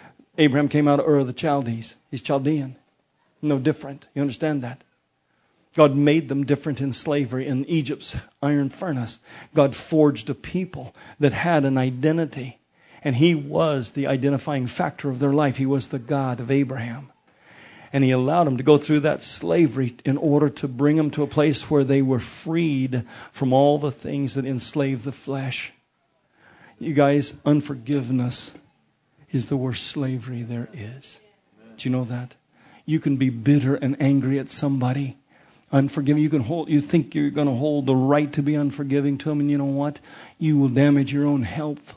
Abraham came out of Ur of the Chaldees. He's Chaldean. No different. You understand that? God made them different in slavery. In Egypt's iron furnace, God forged a people that had an identity. And He was the identifying factor of their life. He was the God of Abraham. And He allowed them to go through that slavery in order to bring them to a place where they were freed from all the things that enslave the flesh. You guys, unforgiveness is the worst slavery there is. Do you know that? You can be bitter and angry at somebody. Unforgiving. You think you're going to hold the right to be unforgiving to them, and you know what? You will damage your own health.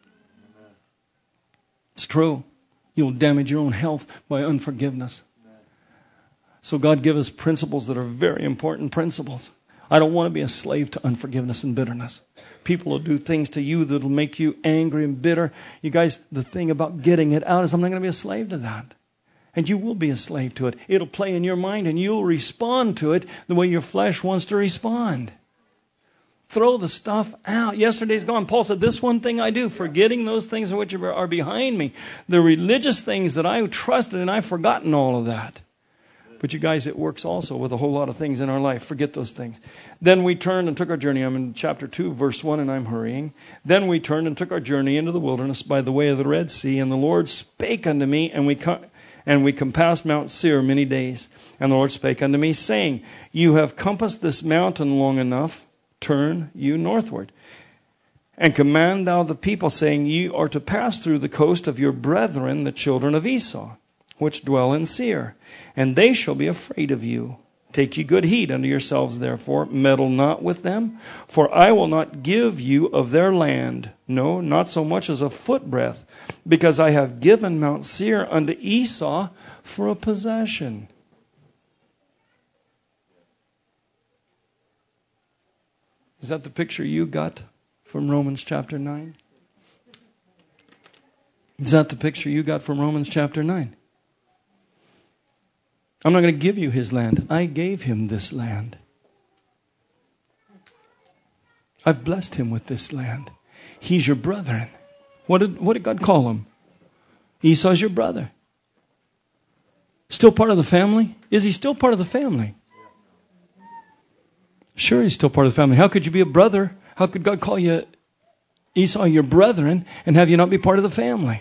It's true. You'll damage your own health by unforgiveness. So God give us principles that are very important principles. I don't want to be a slave to unforgiveness and bitterness. People will do things to you that will make you angry and bitter. You guys, the thing about getting it out is I'm not going to be a slave to that. And you will be a slave to it. It'll play in your mind and you'll respond to it the way your flesh wants to respond. Throw the stuff out. Yesterday's gone. Paul said, this one thing I do, forgetting those things which are behind me. The religious things that I trusted in, I've forgotten all of that. But you guys, it works also with a whole lot of things in our life. Forget those things. Then we turned and took our journey. I'm in chapter 2, verse 1, and I'm hurrying. Then we turned and took our journey into the wilderness by the way of the Red Sea. And the Lord spake unto me, and we compassed Mount Seir many days. And the Lord spake unto me, saying, You have compassed this mountain long enough. Turn you northward. And command thou the people, saying, Ye are to pass through the coast of your brethren, the children of Esau, which dwell in Seir, and they shall be afraid of you. Take ye good heed unto yourselves, therefore, meddle not with them, for I will not give you of their land, no, not so much as a footbreadth, because I have given Mount Seir unto Esau for a possession. Is that the picture you got from Romans chapter 9? Is that the picture you got from Romans chapter 9? I'm not going to give you his land. I gave him this land. I've blessed him with this land. He's your brethren. What did God call him? Esau's your brother. Still part of the family? Is he still part of the family? Sure, he's still part of the family. How could you be a brother? How could God call you Esau your brethren and have you not be part of the family?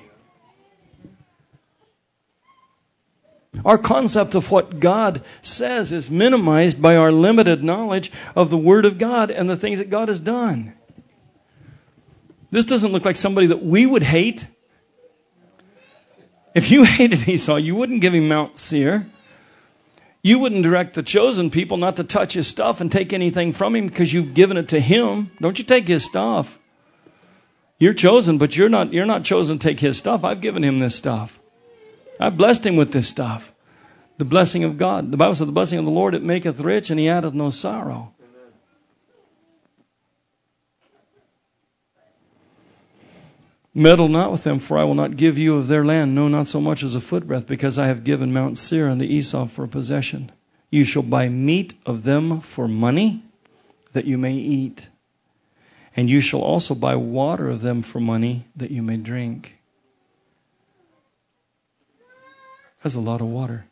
Our concept of what God says is minimized by our limited knowledge of the Word of God and the things that God has done. This doesn't look like somebody that we would hate. If you hated Esau, you wouldn't give him Mount Seir. You wouldn't direct the chosen people not to touch his stuff and take anything from him because you've given it to him. Don't you take his stuff. You're chosen, but you're not chosen to take his stuff. I've given him this stuff. I've blessed him with this stuff. The blessing of God. The Bible said, the blessing of the Lord, it maketh rich, and he addeth no sorrow. Meddle not with them, for I will not give you of their land, no, not so much as a footbreadth, because I have given Mount Seir unto Esau for a possession. You shall buy meat of them for money, that you may eat. And you shall also buy water of them for money, that you may drink. That's a lot of water.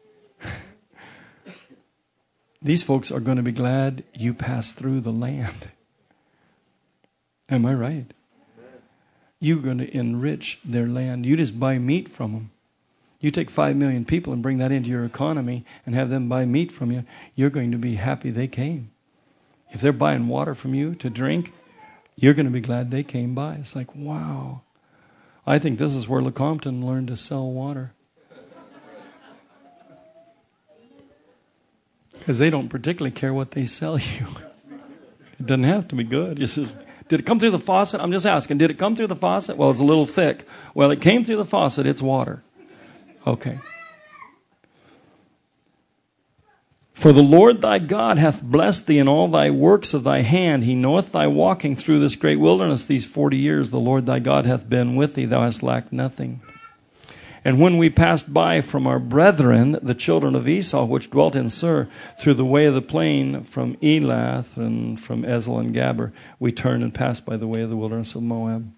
These folks are going to be glad you passed through the land. Am I right? You're going to enrich their land. You just buy meat from them. You take 5 million people and bring that into your economy and have them buy meat from you. You're going to be happy they came. If they're buying water from you to drink, you're going to be glad they came by. It's like, wow. I think this is where Lecompton learned to sell water. Because they don't particularly care what they sell you. It doesn't have to be good. It says, did it come through the faucet? I'm just asking, did it come through the faucet? Well, it's a little thick. Well, it came through the faucet. It's water. Okay. For the Lord thy God hath blessed thee in all thy works of thy hand. He knoweth thy walking through this great wilderness these 40 years. The Lord thy God hath been with thee. Thou hast lacked nothing. And when we passed by from our brethren, the children of Esau, which dwelt in Seir, through the way of the plain from Elath and from Ezel and Gabber, we turned and passed by the way of the wilderness of Moab.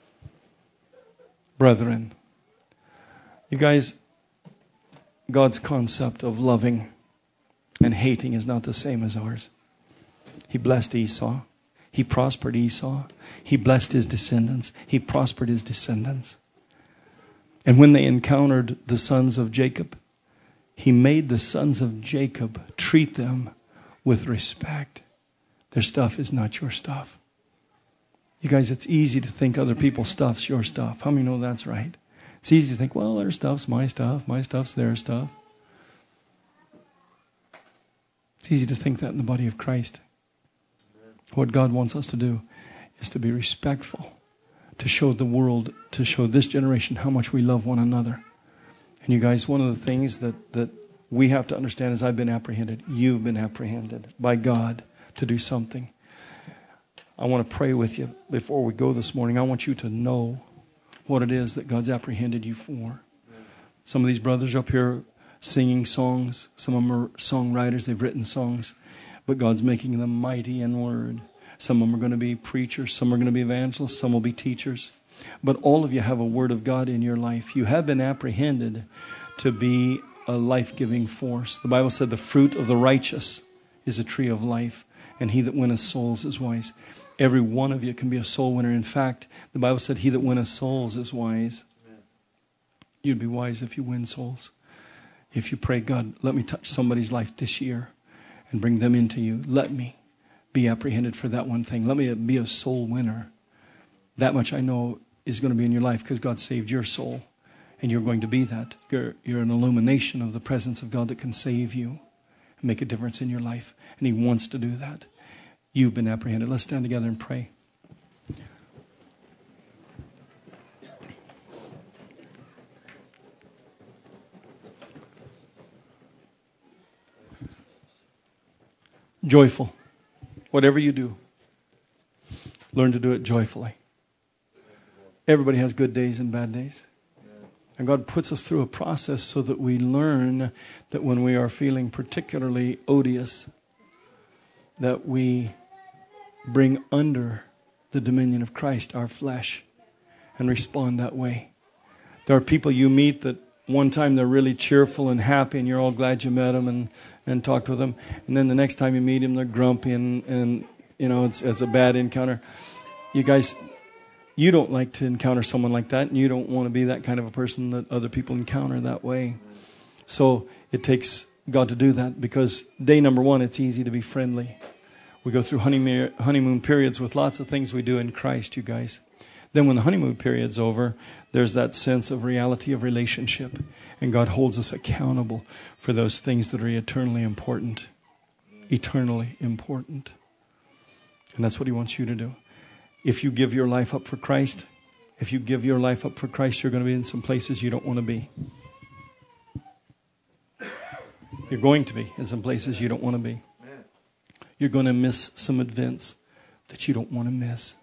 Brethren. You guys, God's concept of loving and hating is not the same as ours. He blessed Esau. He prospered Esau. He blessed his descendants. He prospered his descendants. And when they encountered the sons of Jacob, he made the sons of Jacob treat them with respect. Their stuff is not your stuff. You guys, it's easy to think other people's stuff's your stuff. How many know that's right? It's easy to think, well, their stuff's my stuff's their stuff. It's easy to think that in the body of Christ. What God wants us to do is to be respectful, to show the world, to show this generation how much we love one another. And you guys, one of the things that we have to understand is I've been apprehended. You've been apprehended by God to do something. I want to pray with you before we go this morning. I want you to know what it is that God's apprehended you for. Some of these brothers are up here singing songs. Some of them are songwriters. They've written songs. But God's making them mighty in word. Some of them are going to be preachers. Some are going to be evangelists. Some will be teachers. But all of you have a word of God in your life. You have been apprehended to be a life-giving force. The Bible said the fruit of the righteous is a tree of life, and he that winneth souls is wise. Every one of you can be a soul winner. In fact, the Bible said he that winneth souls is wise. You'd be wise if you win souls. If you pray, God, let me touch somebody's life this year and bring them into you. Let me be apprehended for that one thing. Let me be a soul winner. That much I know is going to be in your life because God saved your soul. And you're going to be that. You're an illumination of the presence of God that can save you and make a difference in your life. And he wants to do that. You've been apprehended. Let's stand together and pray. Joyful. Whatever you do, learn to do it joyfully. Everybody has good days and bad days. And God puts us through a process so that we learn that when we are feeling particularly odious, that we bring under the dominion of Christ our flesh and respond that way. There are people you meet that one time they're really cheerful and happy and you're all glad you met them and talked with them. And then the next time you meet them, they're grumpy and you know, it's a bad encounter. You guys, you don't like to encounter someone like that, and you don't want to be that kind of a person that other people encounter that way. So it takes God to do that, because day number one, it's easy to be friendly. We go through honeymoon periods with lots of things we do in Christ, you guys. Then when the honeymoon period's over, there's that sense of reality of relationship. And God holds us accountable for those things that are eternally important. Eternally important. And that's what he wants you to do. If you give your life up for Christ, you're going to be in some places you don't want to be. You're going to be in some places you don't want to be. You're going to miss some events that you don't want to miss.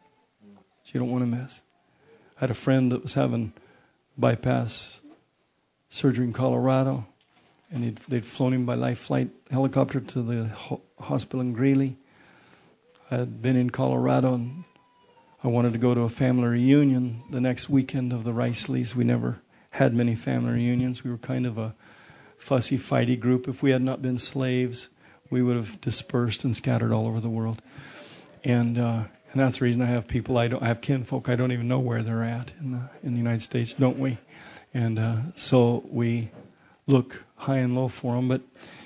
I had a friend that was having bypass surgery in Colorado, and they'd flown him by life flight helicopter to the hospital in Greeley. I had been in Colorado, and I wanted to go to a family reunion the next weekend of the Riceleys. We never had many family reunions. We were kind of a fussy, fighty group. If we had not been slaves, we would have dispersed and scattered all over the world. And that's the reason I have people. I have kinfolk. I don't even know where they're at in the United States, don't we? And so we look high and low for them. But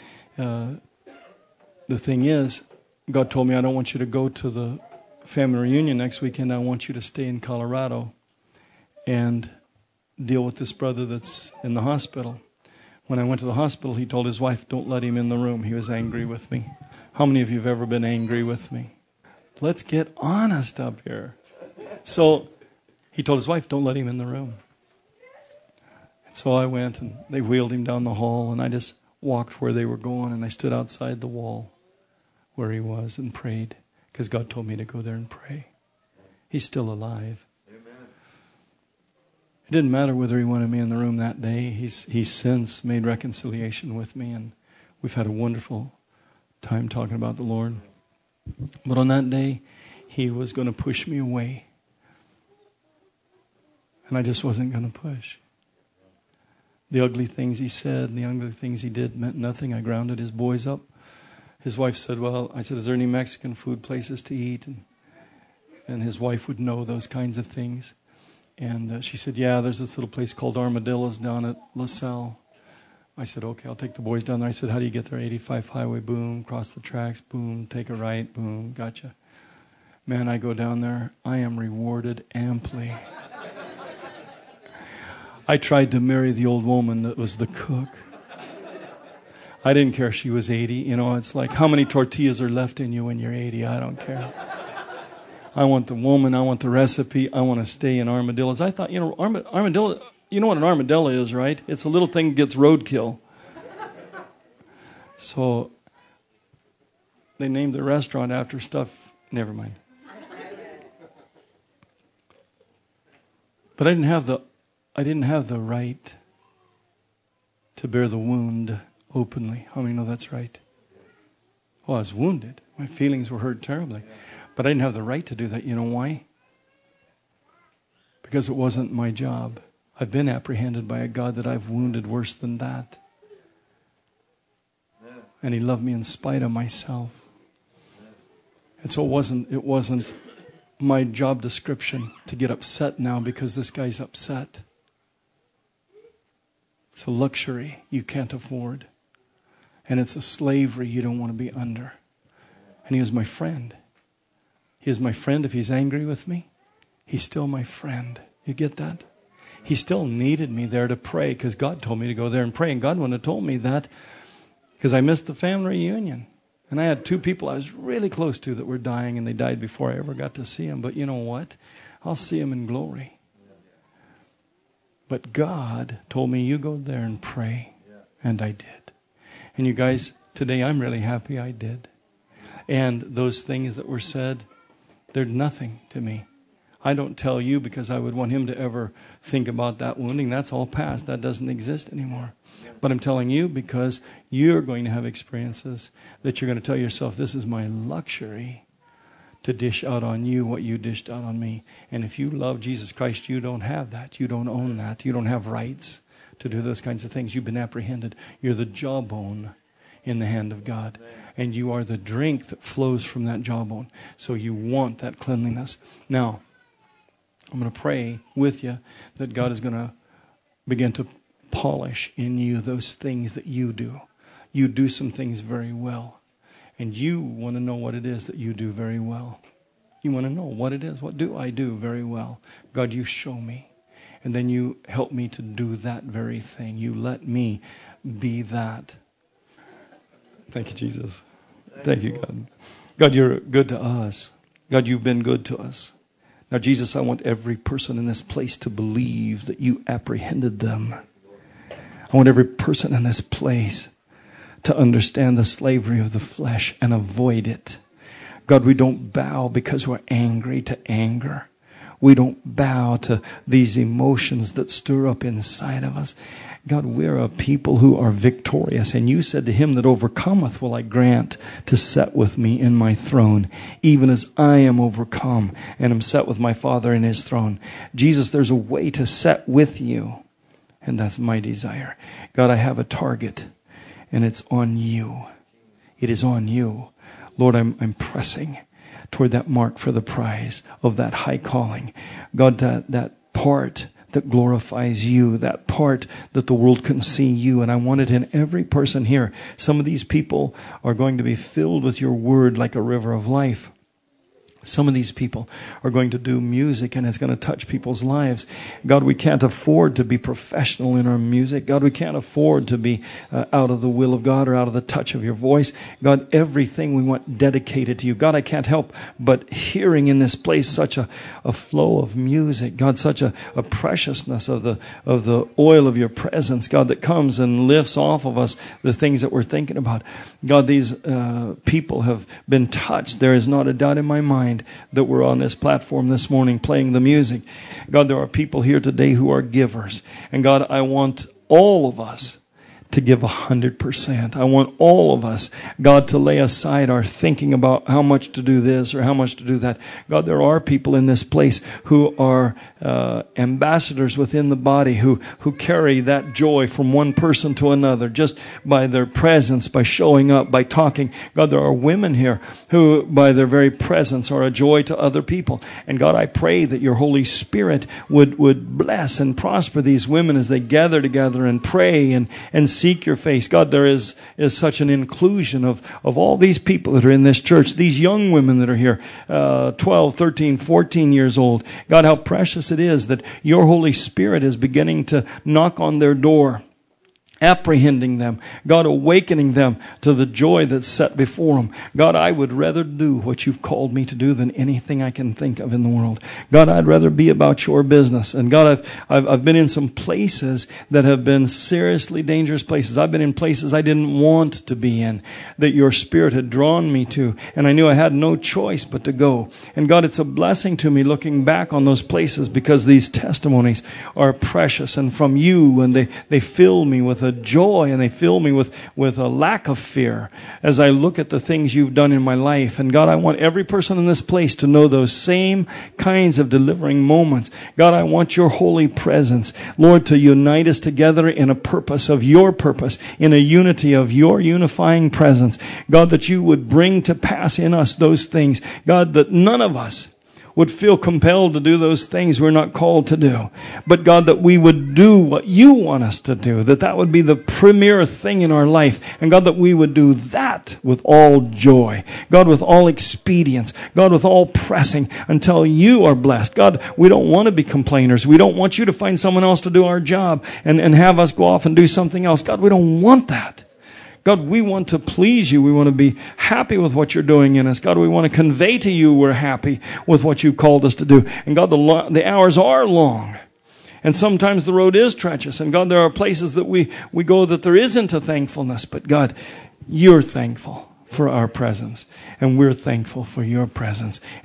the thing is, God told me, I don't want you to go to the family reunion next weekend. I want you to stay in Colorado and deal with this brother that's in the hospital. When I went to the hospital, he told his wife, don't let him in the room. He was angry with me. How many of you have ever been angry with me? Let's get honest up here. So he told his wife, don't let him in the room. And so I went, and they wheeled him down the hall, and I just walked where they were going, and I stood outside the wall where he was and prayed, because God told me to go there and pray. He's still alive. Amen. It didn't matter whether he wanted me in the room that day. He's since made reconciliation with me, and we've had a wonderful time talking about the Lord. But on that day, he was going to push me away. And I just wasn't going to push. The ugly things he said and the ugly things he did meant nothing. I grounded his boys up his wife said, well, I said, is there any Mexican food places to eat? And his wife would know those kinds of things. And she said, yeah, there's this little place called Armadillo's down at LaSalle. I said, okay, I'll take the boys down there. I said, how do you get there? 85 highway, boom, cross the tracks, boom, take a right, boom, gotcha. Man, I go down there. I am rewarded amply. I tried to marry the old woman that was the cook. I didn't care if she was 80. You know, it's like, how many tortillas are left in you when you're 80? I don't care. I want the woman. I want the recipe. I want to stay in armadillos. I thought, armadillo, you know what an armadillo is, right? It's a little thing that gets roadkill. So they named the restaurant after stuff. Never mind. But I didn't have the right to bear the wound openly. How many know that's right? Well, I was wounded. My feelings were hurt terribly. But I didn't have the right to do that. You know why? Because it wasn't my job. I've been apprehended by a God that I've wounded worse than that. And He loved me in spite of myself. And so it wasn't my job description to get upset now because this guy's upset. It's a luxury you can't afford. And it's a slavery you don't want to be under. And he was my friend. He is my friend. If he's angry with me, he's still my friend. You get that? He still needed me there to pray because God told me to go there and pray. And God wouldn't have told me that because I missed the family reunion. And I had two people I was really close to that were dying, and they died before I ever got to see them. But you know what? I'll see them in glory. But God told me, you go there and pray. And I did. And you guys, today I'm really happy I did. And those things that were said, they're nothing to me. I don't tell you because I would want him to ever think about that wounding. That's all past. That doesn't exist anymore. But I'm telling you because you're going to have experiences that you're going to tell yourself, this is my luxury to dish out on you what you dished out on me. And if you love Jesus Christ, you don't have that. You don't own that. You don't have rights to do those kinds of things. You've been apprehended. You're the jawbone in the hand of God. And you are the drink that flows from that jawbone. So you want that cleanliness. Now, I'm going to pray with you that God is going to begin to polish in you those things that you do. You do some things very well. And you want to know what it is that you do very well. You want to know what it is. What do I do very well? God, you show me. And then you help me to do that very thing. You let me be that. Thank you, Jesus. Thank you, God. God, you're good to us. God, you've been good to us. Now, Jesus, I want every person in this place to believe that you apprehended them. I want every person in this place to understand the slavery of the flesh and avoid it. God, we don't bow because we're angry to anger. We don't bow to these emotions that stir up inside of us. God, we're a people who are victorious. And you said to him that overcometh will I grant to sit with me in my throne, even as I am overcome and am set with my Father in his throne. Jesus, there's a way to sit with you. And that's my desire. God, I have a target. And it's on you. It is on you. Lord, I'm pressing toward that mark for the prize of that high calling. God, that part that glorifies you, that part that the world can see you. And I want it in every person here. Some of these people are going to be filled with your word like a river of life. Some of these people are going to do music and it's going to touch people's lives. God, we can't afford to be professional in our music. God, we can't afford to be out of the will of God or out of the touch of your voice. God, everything we want dedicated to you. God, I can't help but hearing in this place such a flow of music. God, such a preciousness of the oil of your presence. God, that comes and lifts off of us the things that we're thinking about. God, these people have been touched. There is not a doubt in my mind that we're on this platform this morning playing the music. God, there are people here today who are givers. And God, I want all of us to give 100%. I want all of us, God, to lay aside our thinking about how much to do this or how much to do that. God, there are people in this place who are ambassadors within the body who carry that joy from one person to another just by their presence, by showing up, by talking. God, there are women here who by their very presence are a joy to other people. And God, I pray that your Holy Spirit would bless and prosper these women as they gather together and pray and seek your face. God, there is such an inclusion of all these people that are in this church, these young women that are here, 12, 13, 14 years old. God, how precious it is that your Holy Spirit is beginning to knock on their door, apprehending them, God, awakening them to the joy that's set before them. God, I would rather do what you've called me to do than anything I can think of in the world. God, I'd rather be about your business. And God, I've been in some places that have been seriously dangerous places. I've been in places I didn't want to be in, that your Spirit had drawn me to, and I knew I had no choice but to go. And God, it's a blessing to me looking back on those places because these testimonies are precious and from you, and they fill me with a joy, and they fill me with a lack of fear as I look at the things you've done in my life. And God, I want every person in this place to know those same kinds of delivering moments. God, I want your holy presence, Lord, to unite us together in a purpose of your purpose, in a unity of your unifying presence. God, that you would bring to pass in us those things. God, that none of us would feel compelled to do those things we're not called to do. But God, that we would do what you want us to do, that would be the premier thing in our life. And God, that we would do that with all joy. God, with all expedience. God, with all pressing until you are blessed. God, we don't want to be complainers. We don't want you to find someone else to do our job and have us go off and do something else. God, we don't want that. God, we want to please you. We want to be happy with what you're doing in us. God, we want to convey to you we're happy with what you've called us to do. And God, the hours are long. And sometimes the road is treacherous. And God, there are places that we go that there isn't a thankfulness. But God, you're thankful for our presence. And we're thankful for your presence.